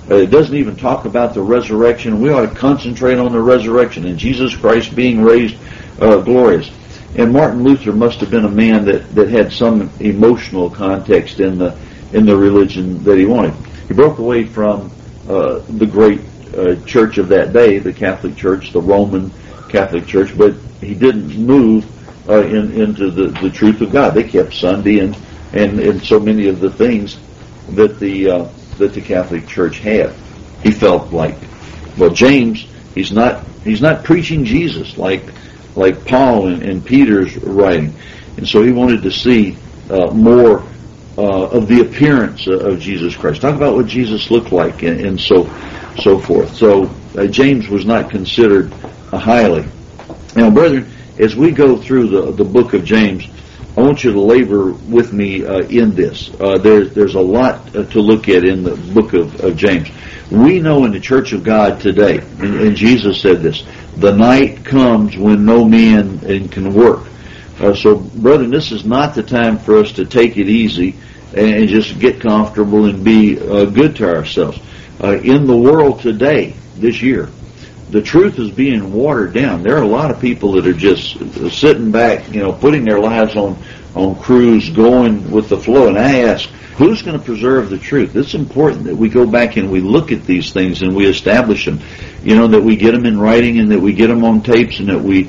Speaker 1: It doesn't even talk about the resurrection. We ought to concentrate on the resurrection and Jesus Christ being raised glorious. And Martin Luther must have been a man that had some emotional context in the religion that he wanted. He broke away from the great church of that day, the Catholic Church, the Roman Catholic Church, but he didn't move into the truth of God. They kept Sunday and so many of the things that the Catholic Church had. He felt like, well, James, he's not preaching Jesus like Paul and Peter's writing, and so he wanted to see more of the appearance of Jesus Christ. Talk about what Jesus looked like, and so forth. So James was not considered highly. Now, brethren, as we go through the book of James, I want you to labor with me in this. There's a lot to look at in the book of James. We know in the church of God today, and Jesus said this, the night comes when no man can work. So, brethren, this is not the time for us to take it easy and just get comfortable and be good to ourselves. In the world today, this year, the truth is being watered down. There are a lot of people that are just sitting back, putting their lives on cruise, going with the flow. And I ask, who's going to preserve the truth? It's important that we go back and we look at these things and we establish them. That we get them in writing and that we get them on tapes and that we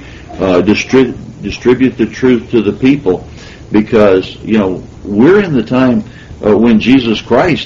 Speaker 1: distribute the truth to the people, because we're in the time when Jesus Christ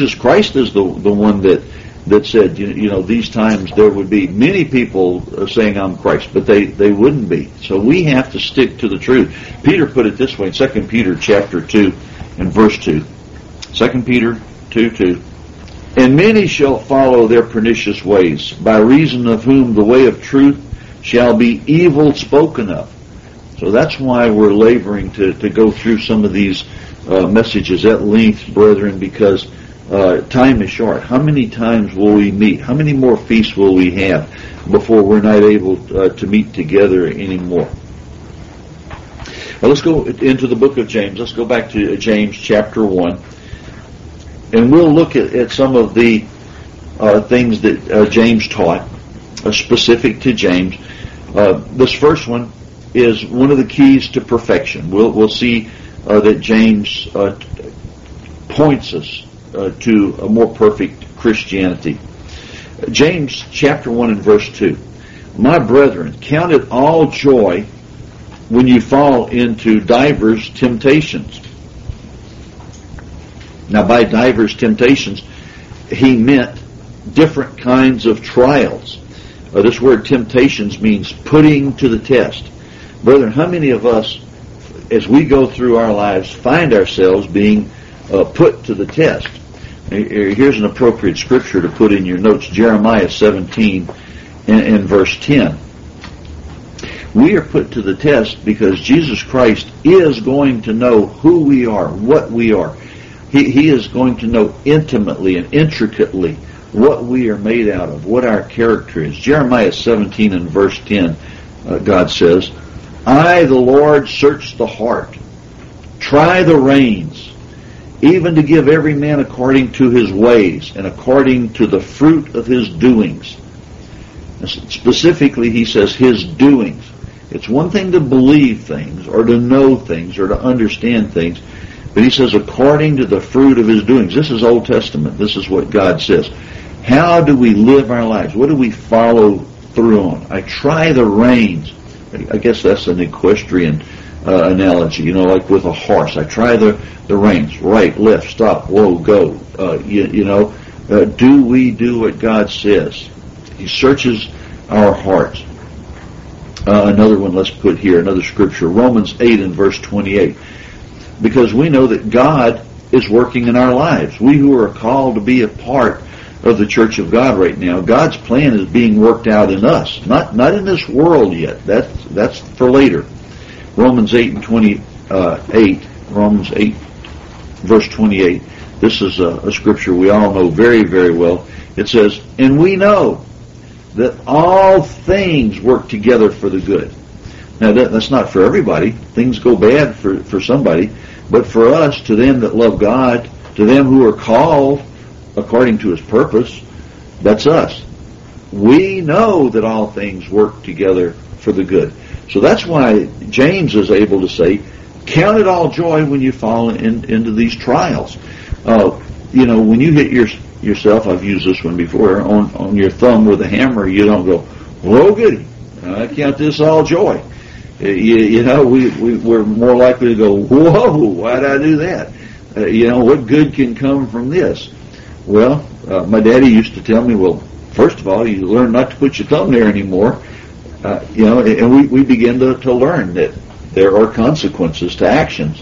Speaker 1: is the one that said, these times there would be many people saying I'm Christ, but they wouldn't be. So we have to stick to the truth. Peter put it this way in 2 Peter chapter 2 and verse 2. 2 Peter 2:2. And many shall follow their pernicious ways, by reason of whom the way of truth shall be evil spoken of. So that's why we're laboring to go through some of these messages at length, brethren, because time is short. How many times will we meet? How many more feasts will we have before we're not able to meet together anymore? Well, let's go into the book of James. Let's go back to James chapter 1. And we'll look at some of the things that James taught, specific to James. This first one is one of the keys to perfection. We'll see that James points us to a more perfect Christianity. James chapter 1 and verse 2. My brethren, count it all joy when you fall into divers temptations. Now, by divers temptations, he meant different kinds of trials. This word temptations means putting to the test. Brethren, how many of us, as we go through our lives, find ourselves being put to the test? Here's an appropriate scripture to put in your notes. Jeremiah 17 and verse 10. We are put to the test because Jesus Christ is going to know who we are, what we are. He is going to know intimately and intricately what we are made out of, what our character is. Jeremiah 17 and verse 10, God says, I, the Lord, search the heart, try the reins, even to give every man according to his ways and according to the fruit of his doings. Specifically, he says his doings. It's one thing to believe things or to know things or to understand things, but he says according to the fruit of his doings. This is Old Testament. This is what God says. How do we live our lives? What do we follow through on? I try the reins. I guess that's an equestrian analogy, like with a horse. I try the reins, right, left, stop, whoa, go. Do we do what God says? He searches our hearts. Another one, let's put here, another scripture, Romans 8 and verse 28. Because we know that God is working in our lives. We who are called to be a part of the church of God right now, God's plan is being worked out in us. Not in this world yet. That's for later. Romans 8 and 28. Romans 8 verse 28. This is a scripture we all know very, very well. It says, and we know that all things work together for the good. Now, that's not for everybody. Things go bad for somebody. But for us, to them that love God, to them who are called according to His purpose. That's us. We know that all things work together for the good. So that's why James is able to say, count it all joy when you fall into these trials. When you hit yourself, I've used this one before, on your thumb with a hammer, you don't go, whoa, goody, I count this all joy. We're more likely to go, whoa, why did I do that? What good can come from this? Well, my daddy used to tell me, well, first of all, you learn not to put your thumb there anymore. And we begin to learn that there are consequences to actions.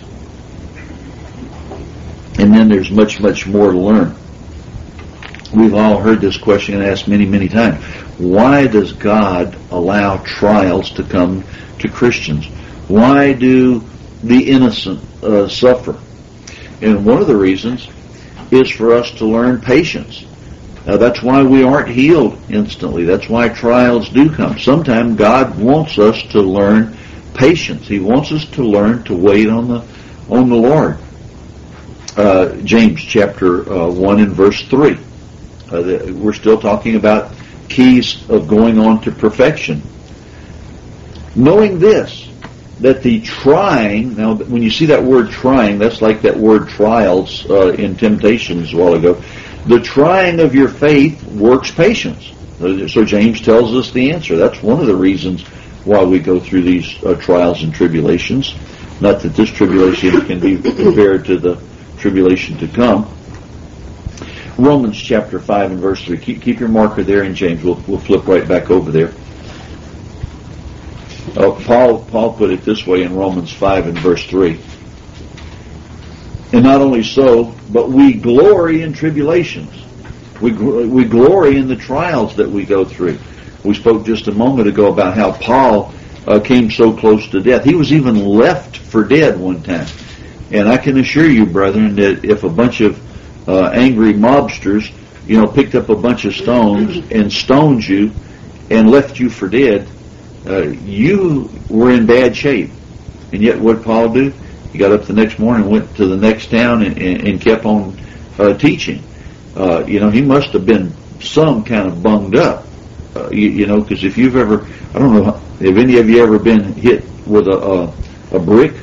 Speaker 1: And then there's much, much more to learn. We've all heard this question asked many, many times. Why does God allow trials to come to Christians? Why do the innocent suffer? And one of the reasons is for us to learn patience. That's why we aren't healed instantly. That's why trials do come. Sometimes God wants us to learn patience. He wants us to learn to wait on the Lord. James chapter 1 and verse 3. We're still talking about keys of going on to perfection. Knowing this, that the trying, now when you see that word trying, that's like that word trials in Temptations a while ago. The trying of your faith works patience. So James tells us the answer. That's one of the reasons why we go through these trials and tribulations. Not that this tribulation can be compared to the tribulation to come. Romans chapter 5 and verse 3. Keep your marker there in James. We'll flip right back over there. Paul put it this way in Romans 5 and verse 3. And not only so, but we glory in tribulations. We glory in the trials that we go through. We spoke just a moment ago about how Paul came so close to death. He was even left for dead one time. And I can assure you, brethren, that if a bunch of angry mobsters, picked up a bunch of stones and stoned you and left you for dead, you were in bad shape. And yet what did Paul do? He got up the next morning, went to the next town, and kept on teaching. He must have been some kind of bunged up. Because if you've ever, I don't know, have any of you ever been hit with a brick?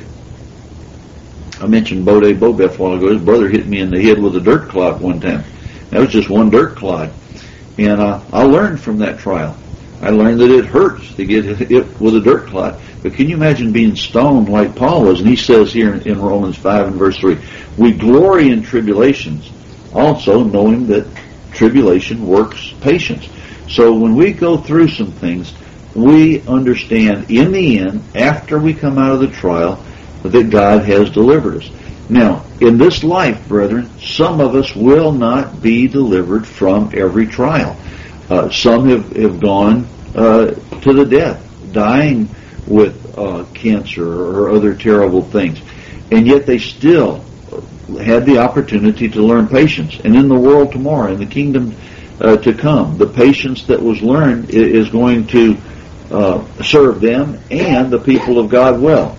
Speaker 1: I mentioned Bodie Bobeth a while ago. His brother hit me in the head with a dirt clod one time. That was just one dirt clod. And I learned from that trial. I learned that it hurts to get hit with a dirt clod. But can you imagine being stoned like Paul was? And he says here in Romans 5 and verse 3, we glory in tribulations, also knowing that tribulation works patience. So when we go through some things, we understand in the end, after we come out of the trial, that God has delivered us. Now, in this life, brethren, some of us will not be delivered from every trial. Some have gone to the death, dying with cancer or other terrible things. And yet they still had the opportunity to learn patience. And in the world tomorrow, in the kingdom to come, the patience that was learned is going to serve them and the people of God well.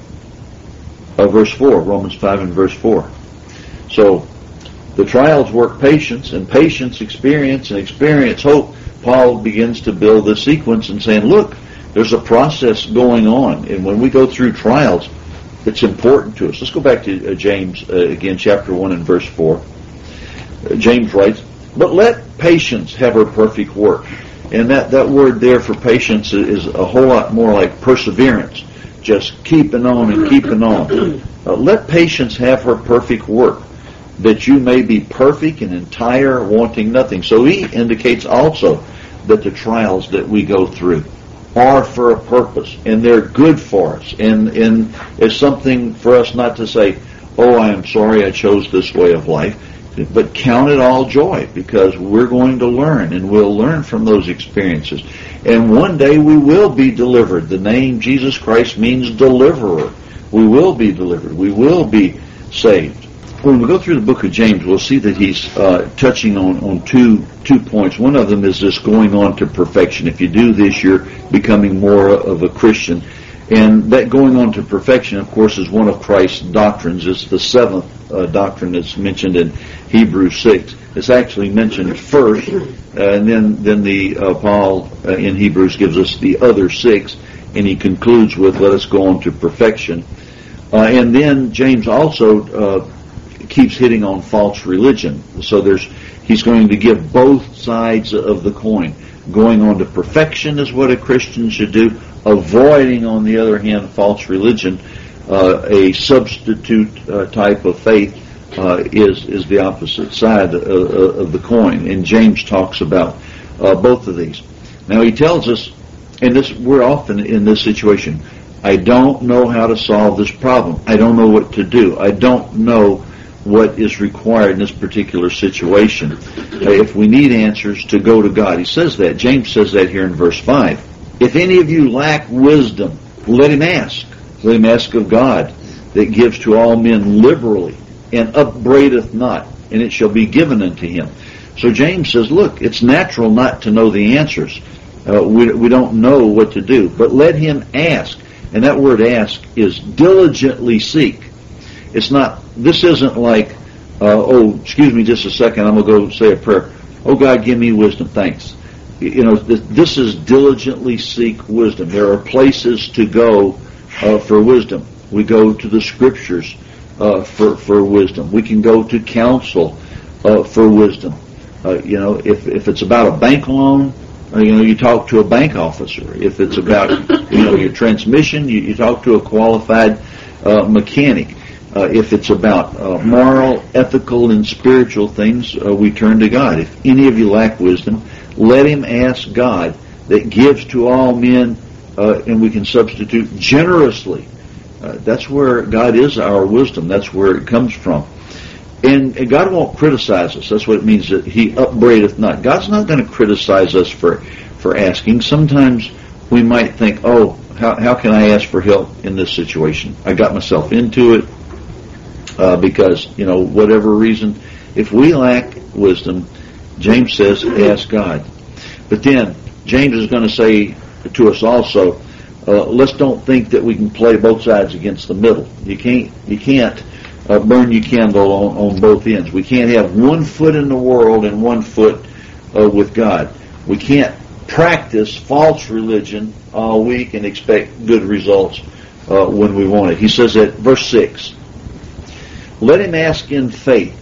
Speaker 1: Verse 4, Romans 5 and verse 4. So, the trials work patience, and patience experience, and experience hope. Paul begins to build this sequence and saying, look, there's a process going on, and when we go through trials, it's important to us. Let's go back to James again, chapter 1 and verse 4. James writes, but let patience have her perfect work. And that word there for patience is a whole lot more like perseverance. Just keeping on and keeping on. Let patience have her perfect work, that you may be perfect and entire, wanting nothing. So he indicates also that the trials that we go through are for a purpose, and they're good for us. And it's something for us not to say, oh, I am sorry I chose this way of life, but count it all joy, because we're going to learn, and we'll learn from those experiences. And one day we will be delivered. The name Jesus Christ means deliverer. We will be delivered. We will be saved. When we go through the book of James, we'll see that he's touching on two points. One of them is this going on to perfection. If you do this, you're becoming more of a Christian. And that going on to perfection, of course, is one of Christ's doctrines. It's the seventh doctrine that's mentioned in Hebrews 6. It's actually mentioned first, and then the Paul in Hebrews gives us the other 6, and he concludes with, let us go on to perfection. And then James also keeps hitting on false religion. So he's going to give both sides of the coin. Going on to perfection is what a Christian should do. Avoiding, on the other hand, false religion, a substitute type of faith, is the opposite side of the coin. And James talks about both of these. Now he tells us, and we're often in this situation, I don't know how to solve this problem. I don't know what to do. I don't know what is required in this particular situation. If we need answers, to go to God. He says that. James says that here in verse 5. If any of you lack wisdom, let him ask. Let him ask of God, that gives to all men liberally, and upbraideth not, and it shall be given unto him. So James says, look, it's natural not to know the answers. We don't know what to do, but let him ask. And that word ask is diligently seek. It's not, this isn't like, excuse me just a second, I'm going to go say a prayer. Oh God, give me wisdom, thanks. You know, this is diligently seek wisdom. There are places to go for wisdom. We go to the Scriptures for wisdom. We can go to counsel for wisdom. If it's about a bank loan, you talk to a bank officer. If it's about your transmission, you talk to a qualified mechanic. If it's about moral, ethical, and spiritual things, we turn to God. If any of you lack wisdom, let him ask God, that gives to all men, and we can substitute generously. That's where God is our wisdom. That's where it comes from. And God won't criticize us. That's what it means that he upbraideth not. God's not going to criticize us for asking. Sometimes we might think, oh, how can I ask for help in this situation? I got myself into it because, whatever reason. If we lack wisdom, James says, ask God. But then, James is going to say to us also, let's don't think that we can play both sides against the middle. You can't burn your candle on both ends. We can't have one foot in the world and one foot with God. We can't practice false religion all week and expect good results when we want it. He says at verse 6, let him ask in faith.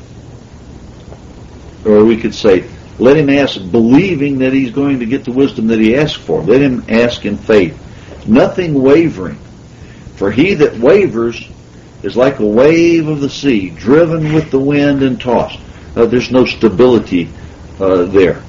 Speaker 1: Or we could say, let him ask believing that he's going to get the wisdom that he asked for. Let him ask in faith, nothing wavering. For he that wavers is like a wave of the sea, driven with the wind and tossed. There's no stability there.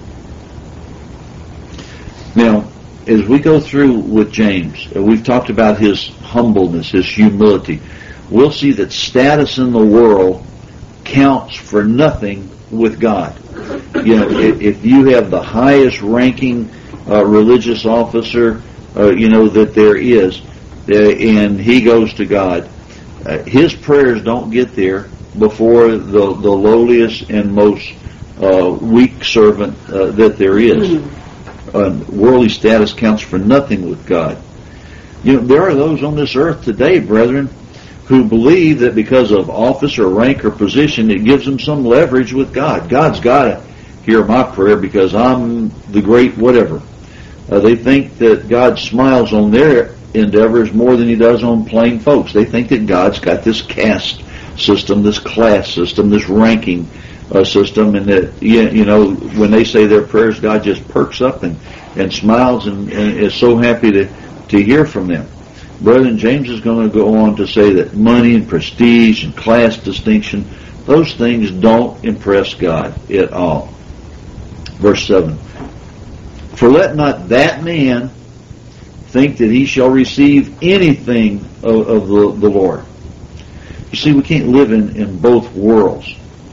Speaker 1: Now, as we go through with James, we've talked about his humbleness, his humility. We'll see that status in the world counts for nothing with God. If you have the highest ranking religious officer, that there is, and he goes to God, his prayers don't get there before the lowliest and most weak servant that there is. Worldly status counts for nothing with God. There are those on this earth today, brethren, who believe that because of office or rank or position, it gives them some leverage with God. God's got to hear my prayer because I'm the great whatever. They think that God smiles on their endeavors more than he does on plain folks. They think that God's got this caste system, this class system, this ranking system, and that when they say their prayers, God just perks up and smiles and is so happy to hear from them. Brethren, James is going to go on to say that money and prestige and class distinction, those things don't impress God at all. Verse 7. For let not that man think that he shall receive anything of the Lord. You see, we can't live in both worlds.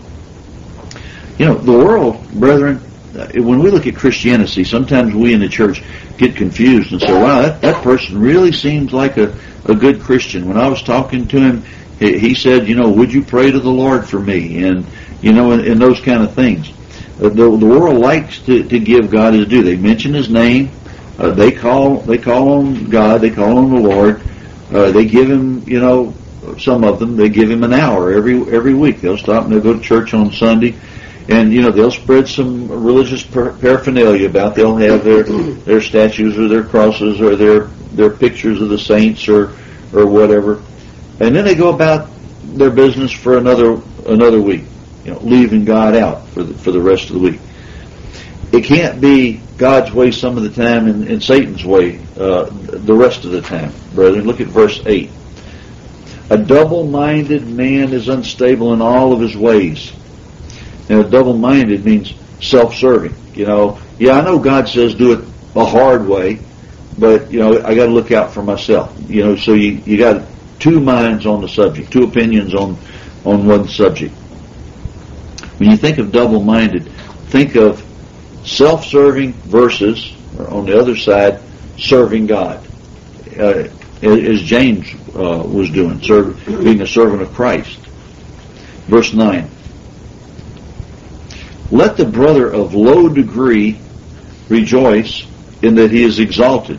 Speaker 1: The world, brethren, when we look at Christianity, sometimes we in the church get confused and say, wow, that person really seems like a good Christian. When I was talking to him, he said, would you pray to the Lord for me? And, and those kind of things. The world likes to give God his due. They mention his name. They call on God. They call on the Lord. They give Him, some of them, they give Him an hour every week. They'll stop and they'll go to church on Sunday, and they'll spread some religious paraphernalia about. They'll have their statues or their crosses or their pictures of the saints or whatever, and then they go about their business for another week, leaving God out for the rest of the week. It can't be God's way some of the time and Satan's way the rest of the time, brethren. Look at verse 8. A double-minded man is unstable in all of his ways. Now, double-minded means self-serving. I know God says do it a hard way, but I got to look out for myself. So you got two minds on the subject, two opinions on one subject. When you think of double-minded, think of self-serving versus, or on the other side, serving God, as James was doing, being a servant of Christ. Verse 9. Let the brother of low degree rejoice in that he is exalted,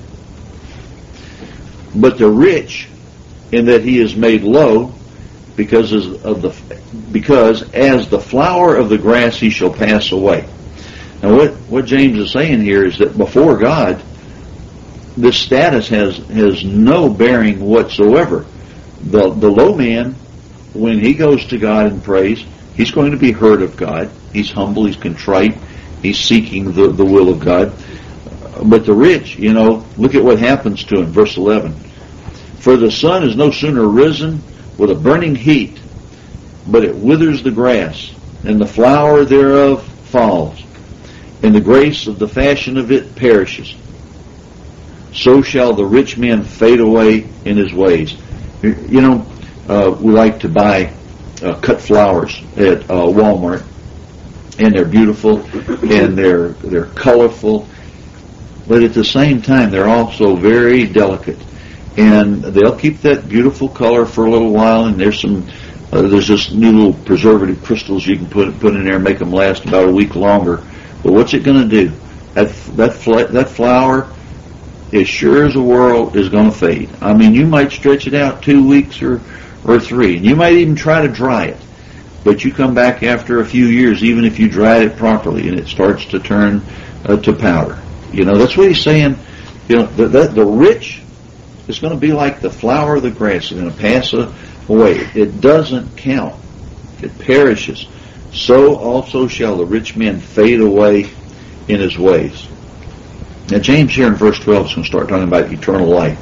Speaker 1: but the rich in that he is made low, because as the flower of the grass he shall pass away. Now what James is saying here is that before God, this status has no bearing whatsoever. The low man, when he goes to God and prays, he's going to be heard of God. He's humble, he's contrite, he's seeking the will of God. But the rich, look at what happens to him. Verse 11. For the sun is no sooner risen with a burning heat, but it withers the grass, and the flower thereof falls, and the grace of the fashion of it perishes. So shall the rich man fade away in his ways. We like to buy cut flowers at Walmart, and they're beautiful and they're colorful, but at the same time they're also very delicate, and they'll keep that beautiful color for a little while. And there's just new little preservative crystals you can put in there and make them last about a week longer. But what's it going to do? That flower, as sure as the world, is going to fade. I mean, you might stretch it out 2 weeks or 3, and you might even try to dry it. But you come back after a few years, even if you dried it properly, and it starts to turn to powder. That's what he's saying. The rich is going to be like the flower of the grass. It's going to pass away. It doesn't count. It perishes. So also shall the rich man fade away in his ways. Now James here in verse 12 is going to start talking about eternal life.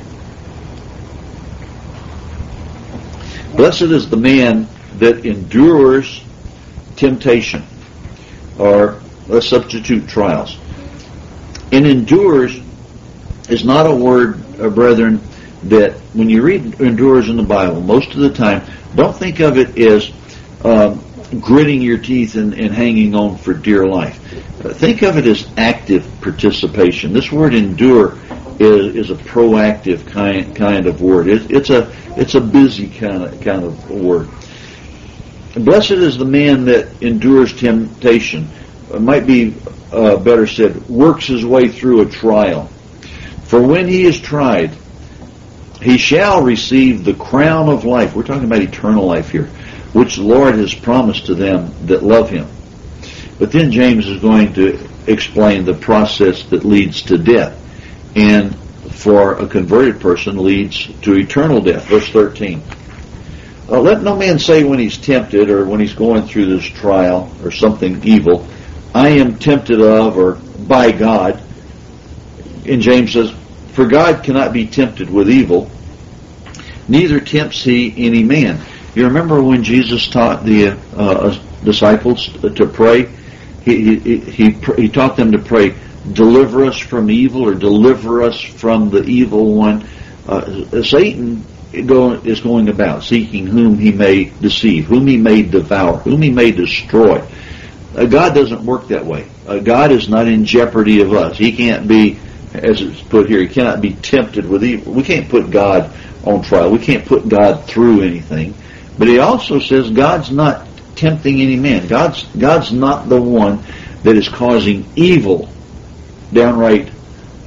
Speaker 1: Blessed is the man that endures temptation, or let's substitute trials. And endures is not a word, brethren, that when you read endures in the Bible, most of the time, don't think of it as gritting your teeth and hanging on for dear life. Think of it as active participation. This word endure is a proactive kind of word. It's a busy kind of word. Blessed is the man that endures temptation. It might be better said, works his way through a trial. For when he is tried, he shall receive the crown of life. We're talking about eternal life here, which the Lord has promised to them that love Him. But then James is going to explain the process that leads to death, and for a converted person leads to eternal death. Verse 13. Let no man say when he's tempted or when he's going through this trial or something evil, I am tempted of or by God. And James says, for God cannot be tempted with evil, neither tempts He any man. You remember when Jesus taught the disciples to pray? He taught them to pray, deliver us from evil, or deliver us from the evil one. Satan is going about seeking whom he may deceive, whom he may devour, whom he may destroy. God doesn't work that way. God is not in jeopardy of us. He can't be, as it's put here, He cannot be tempted with evil. We can't put God on trial. We can't put God through anything. But He also says God's not tempting any man. God's not the one that is causing evil, downright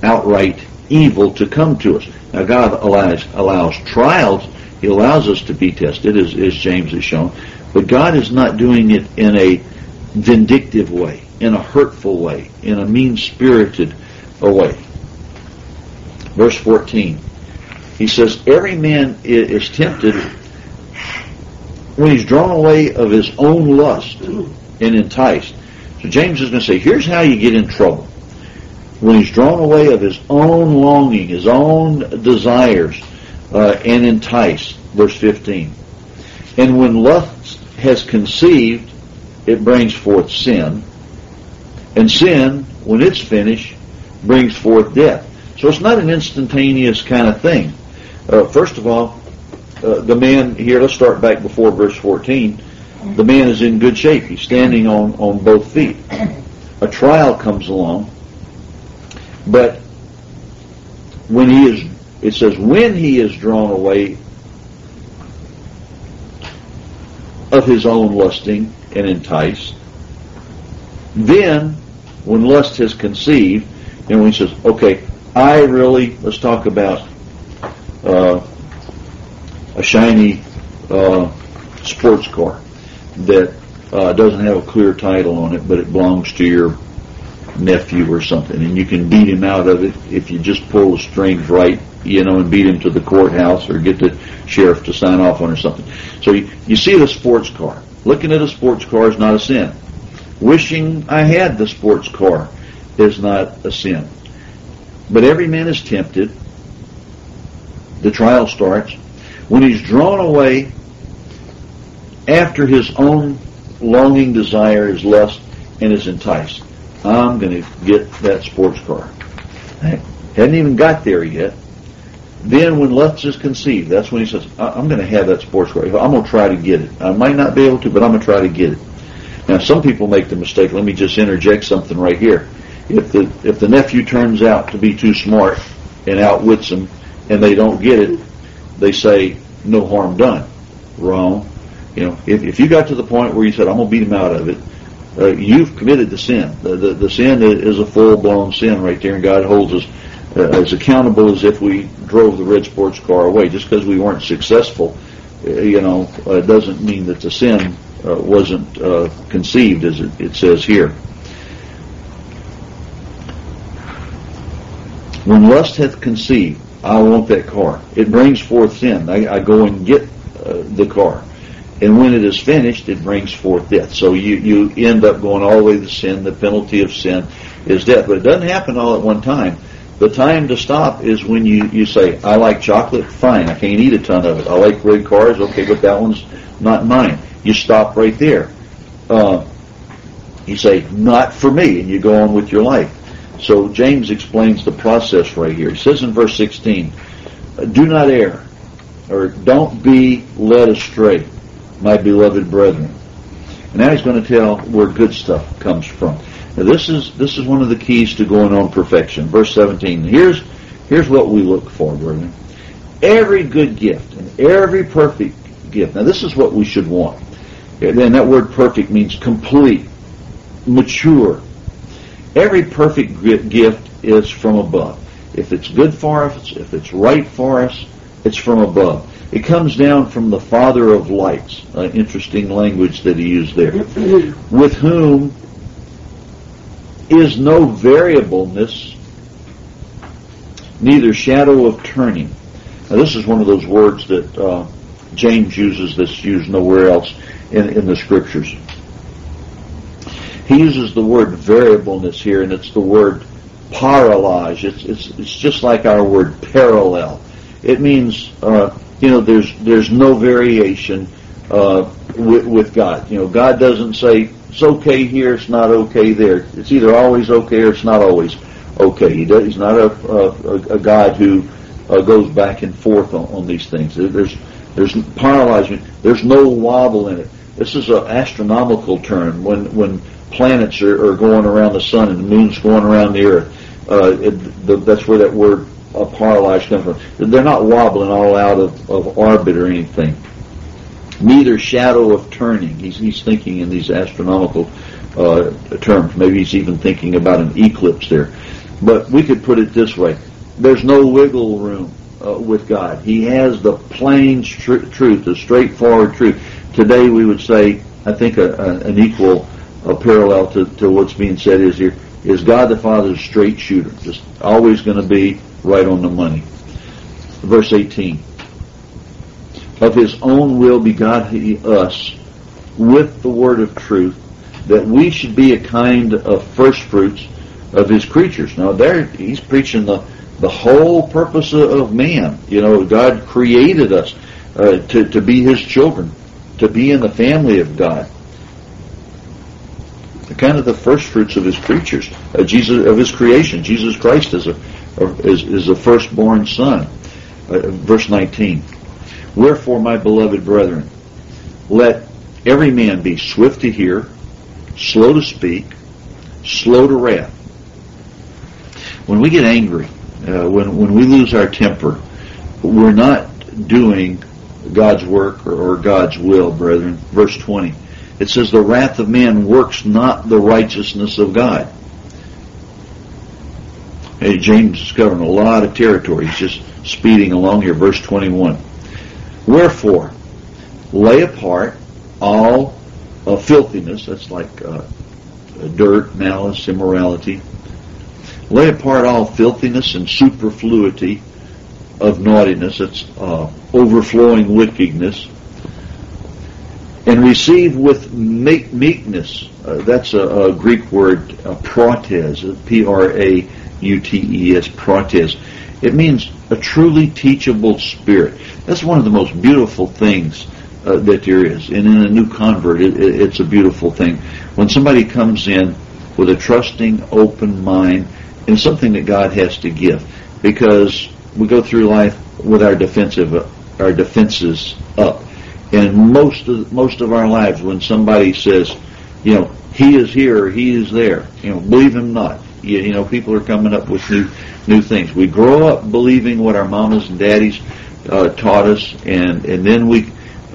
Speaker 1: outright evil to come to us. Now God allows trials. He allows us to be tested, as James has shown. But God is not doing it in a vindictive way, in a hurtful way, in a mean-spirited way. Verse 14. He says, every man is tempted when he's drawn away of his own lust and enticed. So James is going to say, here's how you get in trouble. When he's drawn away of his own longing, his own desires, and enticed. Verse 15. And when lust has conceived, it brings forth sin. And sin, when it's finished, brings forth death. So it's not an instantaneous kind of thing. First of all, the man here, let's start back before verse 14. The man is in good shape. He's standing on both feet. A trial comes along. But when it says, when he is drawn away of his own lusting and enticed, then when lust has conceived, and when he says, okay, let's talk about a shiny sports car that doesn't have a clear title on it, but it belongs to your nephew or something, and you can beat him out of it if you just pull the strings right, and beat him to the courthouse or get the sheriff to sign off on it or something. So you see the sports car. Looking at a sports car is not a sin. Wishing I had the sports car is not a sin. But every man is tempted. The trial starts when he's drawn away after his own longing, desire, his lust, and is enticed. I'm going to get that sports car. I hadn't even got there yet. Then when lust is conceived, that's when he says, I'm going to have that sports car. I'm going to try to get it. I might not be able to, but I'm going to try to get it. Now, some people make the mistake. Let me just interject something right here. If the nephew turns out to be too smart and outwits them, and they don't get it, they say, no harm done. Wrong. If you got to the point where you said, I'm going to beat him out of it, you've committed the sin. The sin is a full-blown sin right there, and God holds us as accountable as if we drove the red sports car away. Just because we weren't successful, doesn't mean that the sin wasn't conceived, as it says here. When lust hath conceived, I want that car. It brings forth sin. I go and get the car. And when it is finished, it brings forth death. So you end up going all the way to sin. The penalty of sin is death. But it doesn't happen all at one time. The time to stop is when you say, I like chocolate, fine, I can't eat a ton of it. I like red cars, okay, but that one's not mine. You stop right there. You say, not for me, and you go on with your life. So James explains the process right here. He says in verse 16, do not err, or don't be led astray, my beloved brethren. And now he's going to tell where good stuff comes from. Now this is one of the keys to going on perfection. Verse 17. Here's what we look for, brethren. Every good gift and every perfect gift. Now this is what we should want. And that word perfect means complete, mature. Every perfect gift is from above. If it's good for us, if it's right for us, it's from above. It comes down from the Father of lights. Interesting language that he used there. With whom is no variableness, neither shadow of turning. Now this is one of those words that James uses that's used nowhere else in the Scriptures. He uses the word variableness here, and it's the word parallage. It's just like our word parallel. It means there's no variation with God. God doesn't say it's okay here, it's not okay there. It's either always okay or it's not always okay. He's not a God who goes back and forth on these things. There's parallage. There's no wobble in it. This is an astronomical term. When planets are going around the sun and the moon's going around the earth, that's where that word parallage comes from. They're not wobbling all out of orbit or anything. neither shadow of turning. He's thinking in these astronomical terms. Maybe he's even thinking about an eclipse there. But we could put it this way. There's no wiggle room with God. He has the plain truth, the straightforward truth. Today we would say, I think an equal parallel to what's being said is here, is God the Father's straight shooter, just always going to be right on the money. Verse 18. Of His own will begot He us with the word of truth, that we should be a kind of first fruits of His creatures. Now there, he's preaching the whole purpose of man. You know, God created us to be His children, to be in the family of God. Kind of the first fruits of His creatures, of His creation. Jesus Christ is a firstborn Son. Verse 19. Wherefore, my beloved brethren, let every man be swift to hear, slow to speak, slow to wrath. When we get angry, when we lose our temper, we're not doing God's work or God's will, brethren. Verse 20. It says, the wrath of man works not the righteousness of God. Hey, James is covering a lot of territory. He's just speeding along here. Verse 21. Wherefore, lay apart all filthiness, that's like dirt, malice, immorality. Lay apart all filthiness and superfluity of naughtiness, that's overflowing wickedness. And receive with meekness, that's a Greek word, protes, P-R-A-U-T-E-S, protes. It means a truly teachable spirit. That's one of the most beautiful things that there is. And in a new convert, it's a beautiful thing. When somebody comes in with a trusting, open mind, and something that God has to give. Because we go through life with our defenses up. And most of our lives, when somebody says, you know, He is here or He is there, you know, believe Him not. You know, people are coming up with new things. We grow up believing what our mamas and daddies taught us, and then we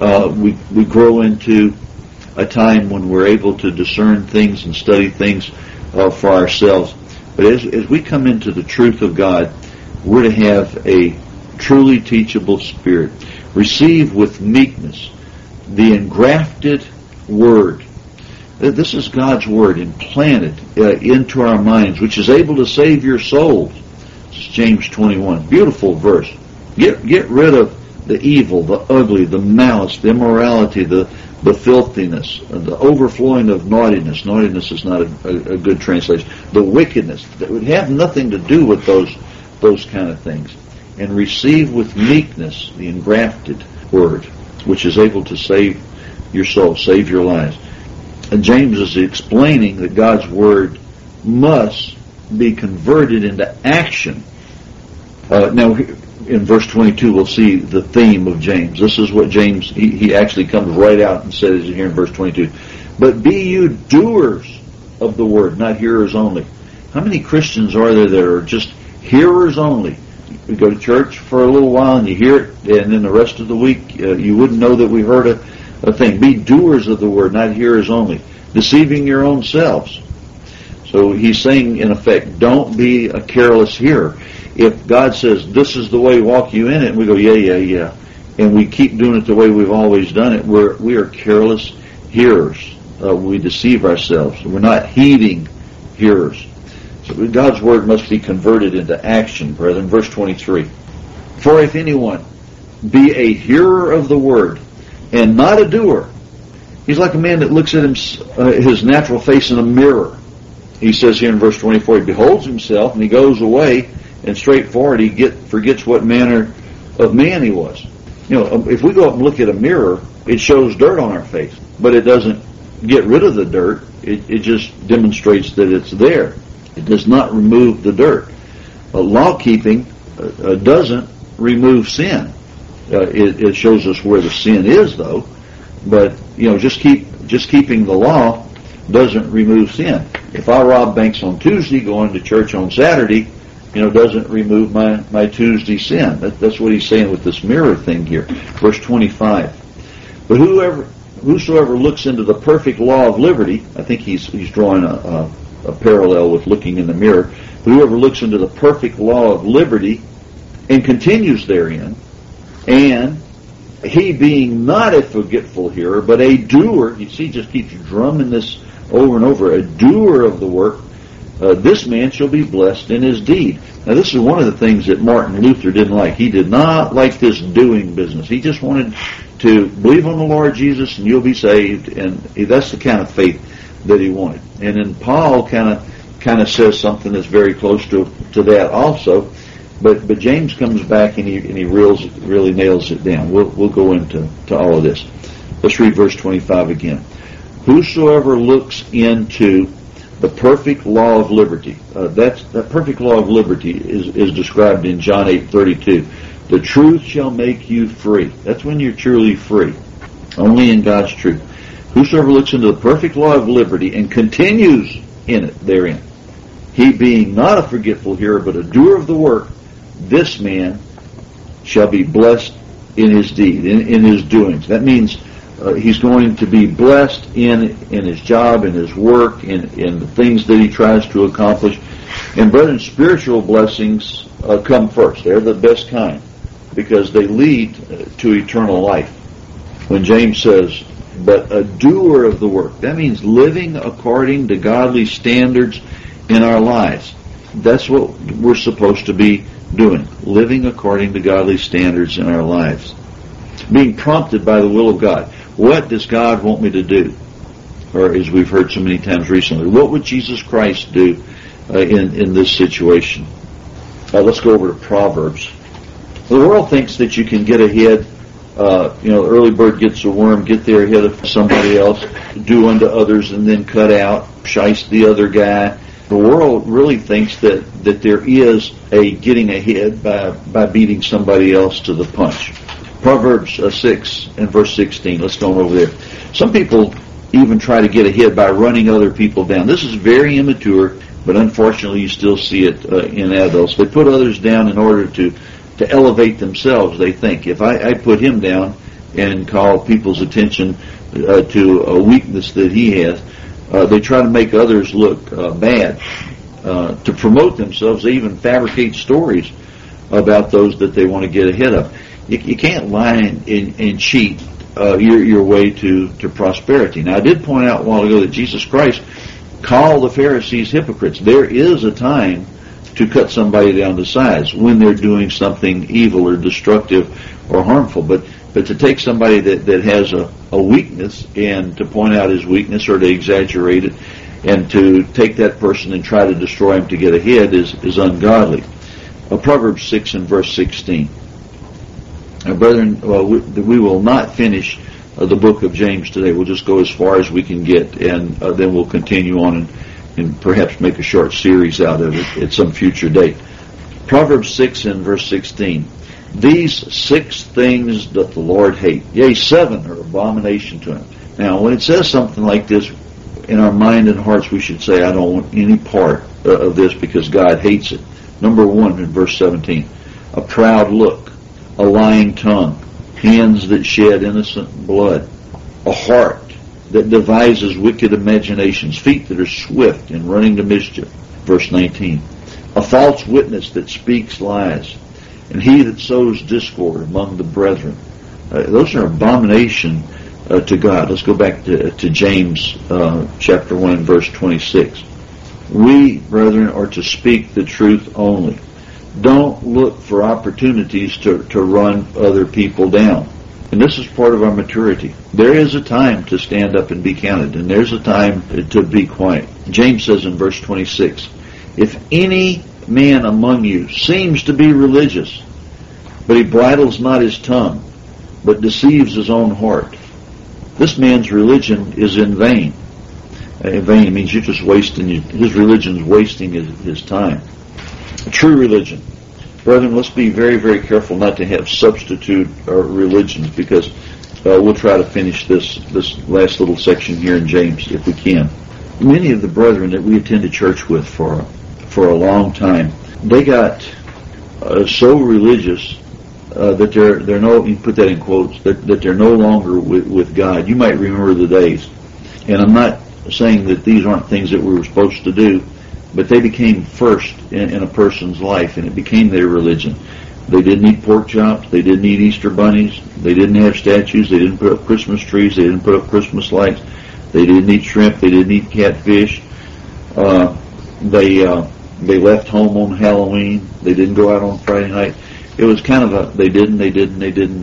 Speaker 1: grow into a time when we're able to discern things and study things for ourselves. But as we come into the truth of God, we're to have a truly teachable spirit. Receive with meekness the engrafted Word. This is God's Word implanted into our minds, which is able to save your souls. This is James 21. Beautiful verse. Get rid of the evil, the ugly, the malice, the immorality, the filthiness, the overflowing of naughtiness. Naughtiness is not a good translation. The wickedness. That would have nothing to do with those kind of things. And receive with meekness the engrafted Word, which is able to save your soul, save your lives. And James is explaining that God's Word must be converted into action. Now, in verse 22, we'll see the theme of James. This is what James, he actually comes right out and says here in verse 22. But be you doers of the Word, not hearers only. How many Christians are there that are just hearers only? We go to church for a little while and you hear it, and then the rest of the week you wouldn't know that we heard a thing. Be doers of the Word, not hearers only, deceiving your own selves. So he's saying, in effect, don't be a careless hearer. If God says, this is the way, walk you in it, and we go, yeah, and we keep doing it the way we've always done it, we are careless hearers. We deceive ourselves. We're not heeding hearers. So God's Word must be converted into action, brethren. Verse 23. For if anyone be a hearer of the Word and not a doer, he's like a man that looks at his natural face in a mirror. He says here in verse 24, he beholds himself and he goes away, and straightforward he forgets what manner of man he was. You know, if we go up and look at a mirror, it shows dirt on our face, but it doesn't get rid of the dirt. It just demonstrates that it's there. It does not remove the dirt. Law keeping doesn't remove sin. It shows us where the sin is, though. But you know, just keeping the law doesn't remove sin. If I rob banks on Tuesday, going to church on Saturday, you know, doesn't remove my Tuesday sin. That's what he's saying with this mirror thing here. Verse 25. But whosoever looks into the perfect law of liberty, I think he's drawing a parallel with looking in the mirror. Whoever looks into the perfect law of liberty and continues therein, and he being not a forgetful hearer, but a doer, you see, just keeps drumming this over and over, a doer of the work, this man shall be blessed in his deed. Now, this is one of the things that Martin Luther didn't like. He did not like this doing business. He just wanted to believe on the Lord Jesus and you'll be saved, and that's the kind of faith that he wanted. And then Paul kind of says something that's very close to that also. But James comes back and he really nails it down. We'll go into all of this. Let's read verse 25 again. Whosoever looks into the perfect law of liberty. That perfect law of liberty is described in John 8:32. The truth shall make you free. That's when you're truly free. Only in God's truth. Whosoever looks into the perfect law of liberty and continues in it therein, he being not a forgetful hearer, but a doer of the work, this man shall be blessed in his deed, in his doings. That means he's going to be blessed in his job, in his work, in the things that he tries to accomplish. And brethren, spiritual blessings come first. They're the best kind because they lead to eternal life. When James says, but a doer of the work, that means living according to godly standards in our lives. That's what we're supposed to be doing, living according to godly standards in our lives. Being prompted by the will of God. What does God want me to do? Or as we've heard so many times recently, what would Jesus Christ do in this situation? Let's go over to Proverbs. The world thinks that you can get ahead, the early bird gets a worm, get there ahead of somebody else, do unto others and then cut out, shice the other guy. The world really thinks that there is a getting ahead by beating somebody else to the punch. Proverbs 6 and verse 16. Let's go over there. Some people even try to get ahead by running other people down. This is very immature, but unfortunately you still see it in adults. They put others down in order to elevate themselves, they think. If I put him down and call people's attention to a weakness that he has, they try to make others look bad. To promote themselves, they even fabricate stories about those that they want to get ahead of. You can't lie and cheat your way to prosperity. Now, I did point out a while ago that Jesus Christ called the Pharisees hypocrites. There is a time to cut somebody down to size when they're doing something evil or destructive or harmful. But to take somebody that has a weakness and to point out his weakness or to exaggerate it and to take that person and try to destroy him to get ahead is ungodly. Proverbs 6 and verse 16. Brethren, we will not finish the book of James today. We'll just go as far as we can get, and then we'll continue on and perhaps make a short series out of it at some future date. Proverbs 6 and verse 16. These 6 things doth the Lord hate. Yea, 7 are abomination to him. Now, when it says something like this, in our mind and hearts we should say, I don't want any part of this because God hates it. Number 1 in verse 17. A proud look, a lying tongue, hands that shed innocent blood, a heart that devises wicked imaginations, feet that are swift in running to mischief. Verse 19. A false witness that speaks lies, and he that sows discord among the brethren. Those are abomination to God. Let's go back to James chapter 1 and verse 26. We, brethren, are to speak the truth only. Don't look for opportunities to run other people down. And this is part of our maturity. There is a time to stand up and be counted, and there's a time to be quiet. James says in verse 26, if any man among you seems to be religious, but he bridles not his tongue, but deceives his own heart, this man's religion is in vain. In vain means you're just wasting, his religion's wasting his time. A true religion. Brethren, let's be very, very careful not to have substitute religions, because we'll try to finish this last little section here in James if we can. Many of the brethren that we attended church with for a long time, they got so religious that they're no, you put that in quotes, that they're no longer with God. You might remember the days. And I'm not saying that these aren't things that we were supposed to do, but they became first in a person's life, and it became their religion. They didn't eat pork chops. They didn't eat Easter bunnies. They didn't have statues. They didn't put up Christmas trees. They didn't put up Christmas lights. They didn't eat shrimp. They didn't eat catfish. They left home on Halloween. They didn't go out on Friday night. It was kind of a they didn't, and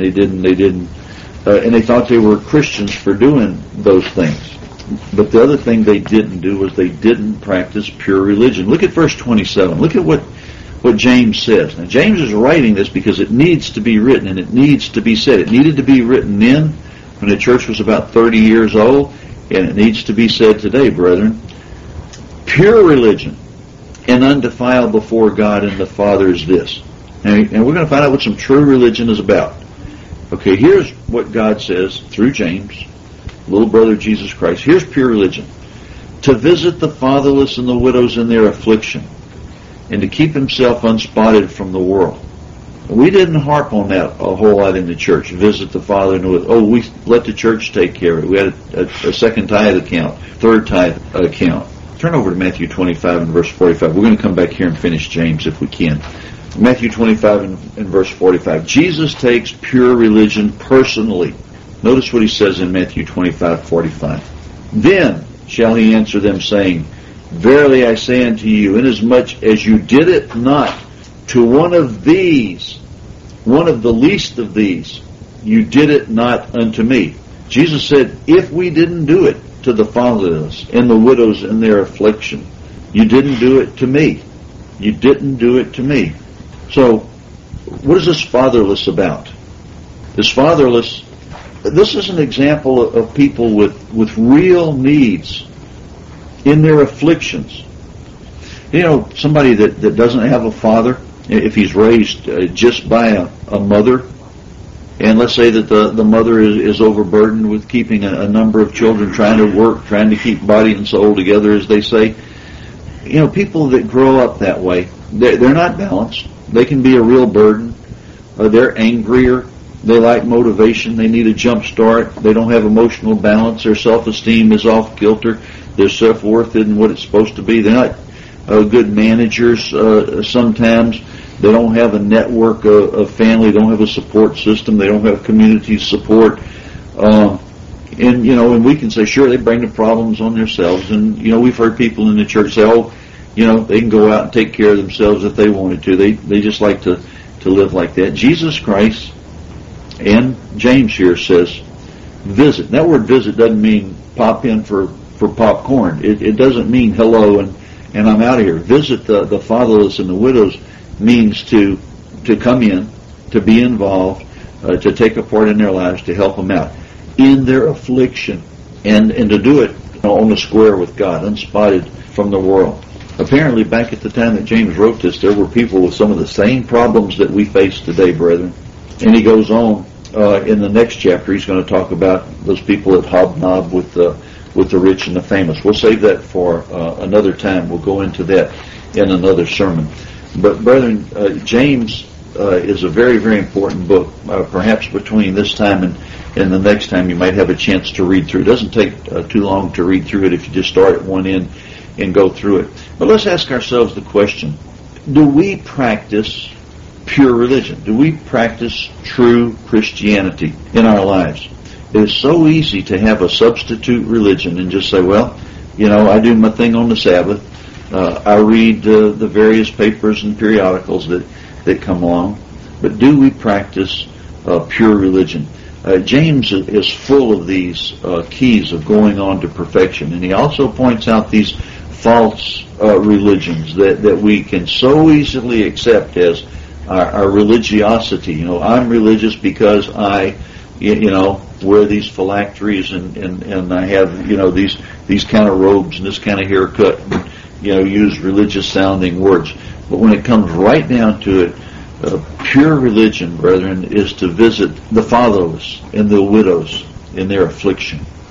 Speaker 1: they thought they were Christians for doing those things. But the other thing they didn't do was they didn't practice pure religion. Look at verse 27. Look at what James says. Now, James is writing this because it needs to be written and it needs to be said. It needed to be written then when the church was about 30 years old, and it needs to be said today, brethren. Pure religion and undefiled before God and the Father is this. And we're going to find out what some true religion is about. Okay, here's what God says through James, little brother Jesus Christ. Here's pure religion. To visit the fatherless and the widows in their affliction, and to keep himself unspotted from the world. We didn't harp on that a whole lot in the church. Visit the father and the widows. Oh, we let the church take care of it. We had a second tithe account, third tithe account. Turn over to Matthew 25 and verse 45. We're going to come back here and finish James if we can. Matthew 25 and verse 45. Jesus takes pure religion personally. Notice what he says in Matthew 25:45. Then shall he answer them, saying, Verily I say unto you, inasmuch as you did it not to one of these, one of the least of these, you did it not unto me. Jesus said, if we didn't do it to the fatherless and the widows in their affliction, you didn't do it to me. You didn't do it to me. So, what is this fatherless about? This fatherless, this is an example of people with real needs in their afflictions. You know, somebody that doesn't have a father, if he's raised just by a mother, and let's say that the mother is overburdened with keeping a number of children, trying to work, trying to keep body and soul together, as they say. You know, people that grow up that way, they're not balanced. They can be a real burden. They're angrier. They lack motivation. They need a jump start. They don't have emotional balance. Their self-esteem is off kilter. Their self-worth isn't what it's supposed to be. They're not good managers sometimes. They don't have a network of family. They don't have a support system. They don't have community support. And we can say, sure, they bring the problems on themselves. And, we've heard people in the church say, they can go out and take care of themselves if they wanted to. They just like to live like that. Jesus Christ and James here says, visit. That word visit doesn't mean pop in for popcorn. It doesn't mean hello and I'm out of here. Visit the fatherless and the widows means to come in, to be involved, to take a part in their lives, to help them out in their affliction, and to do it on the square with God, unspotted from the world. Apparently, back at the time that James wrote this, there were people with some of the same problems that we face today, brethren. And he goes on in the next chapter. He's going to talk about those people that hobnob with the rich and the famous. We'll save that for another time. We'll go into that in another sermon. But, brethren, James is a very, very important book. Perhaps between this time and the next time you might have a chance to read through. It doesn't take too long to read through it if you just start at one end and go through it. But let's ask ourselves the question, do we practice pure religion? Do we practice true Christianity in our lives? It is so easy to have a substitute religion and just say, well, I do my thing on the Sabbath. I read the various papers and periodicals that come along. But do we practice pure religion? James is full of these keys of going on to perfection. And he also points out these false religions that we can so easily accept as our religiosity. I'm religious because I wear these phylacteries and I have these kind of robes and this kind of haircut and, use religious sounding words. But when it comes right down to it, pure religion, brethren, is to visit the fatherless and the widows in their affliction.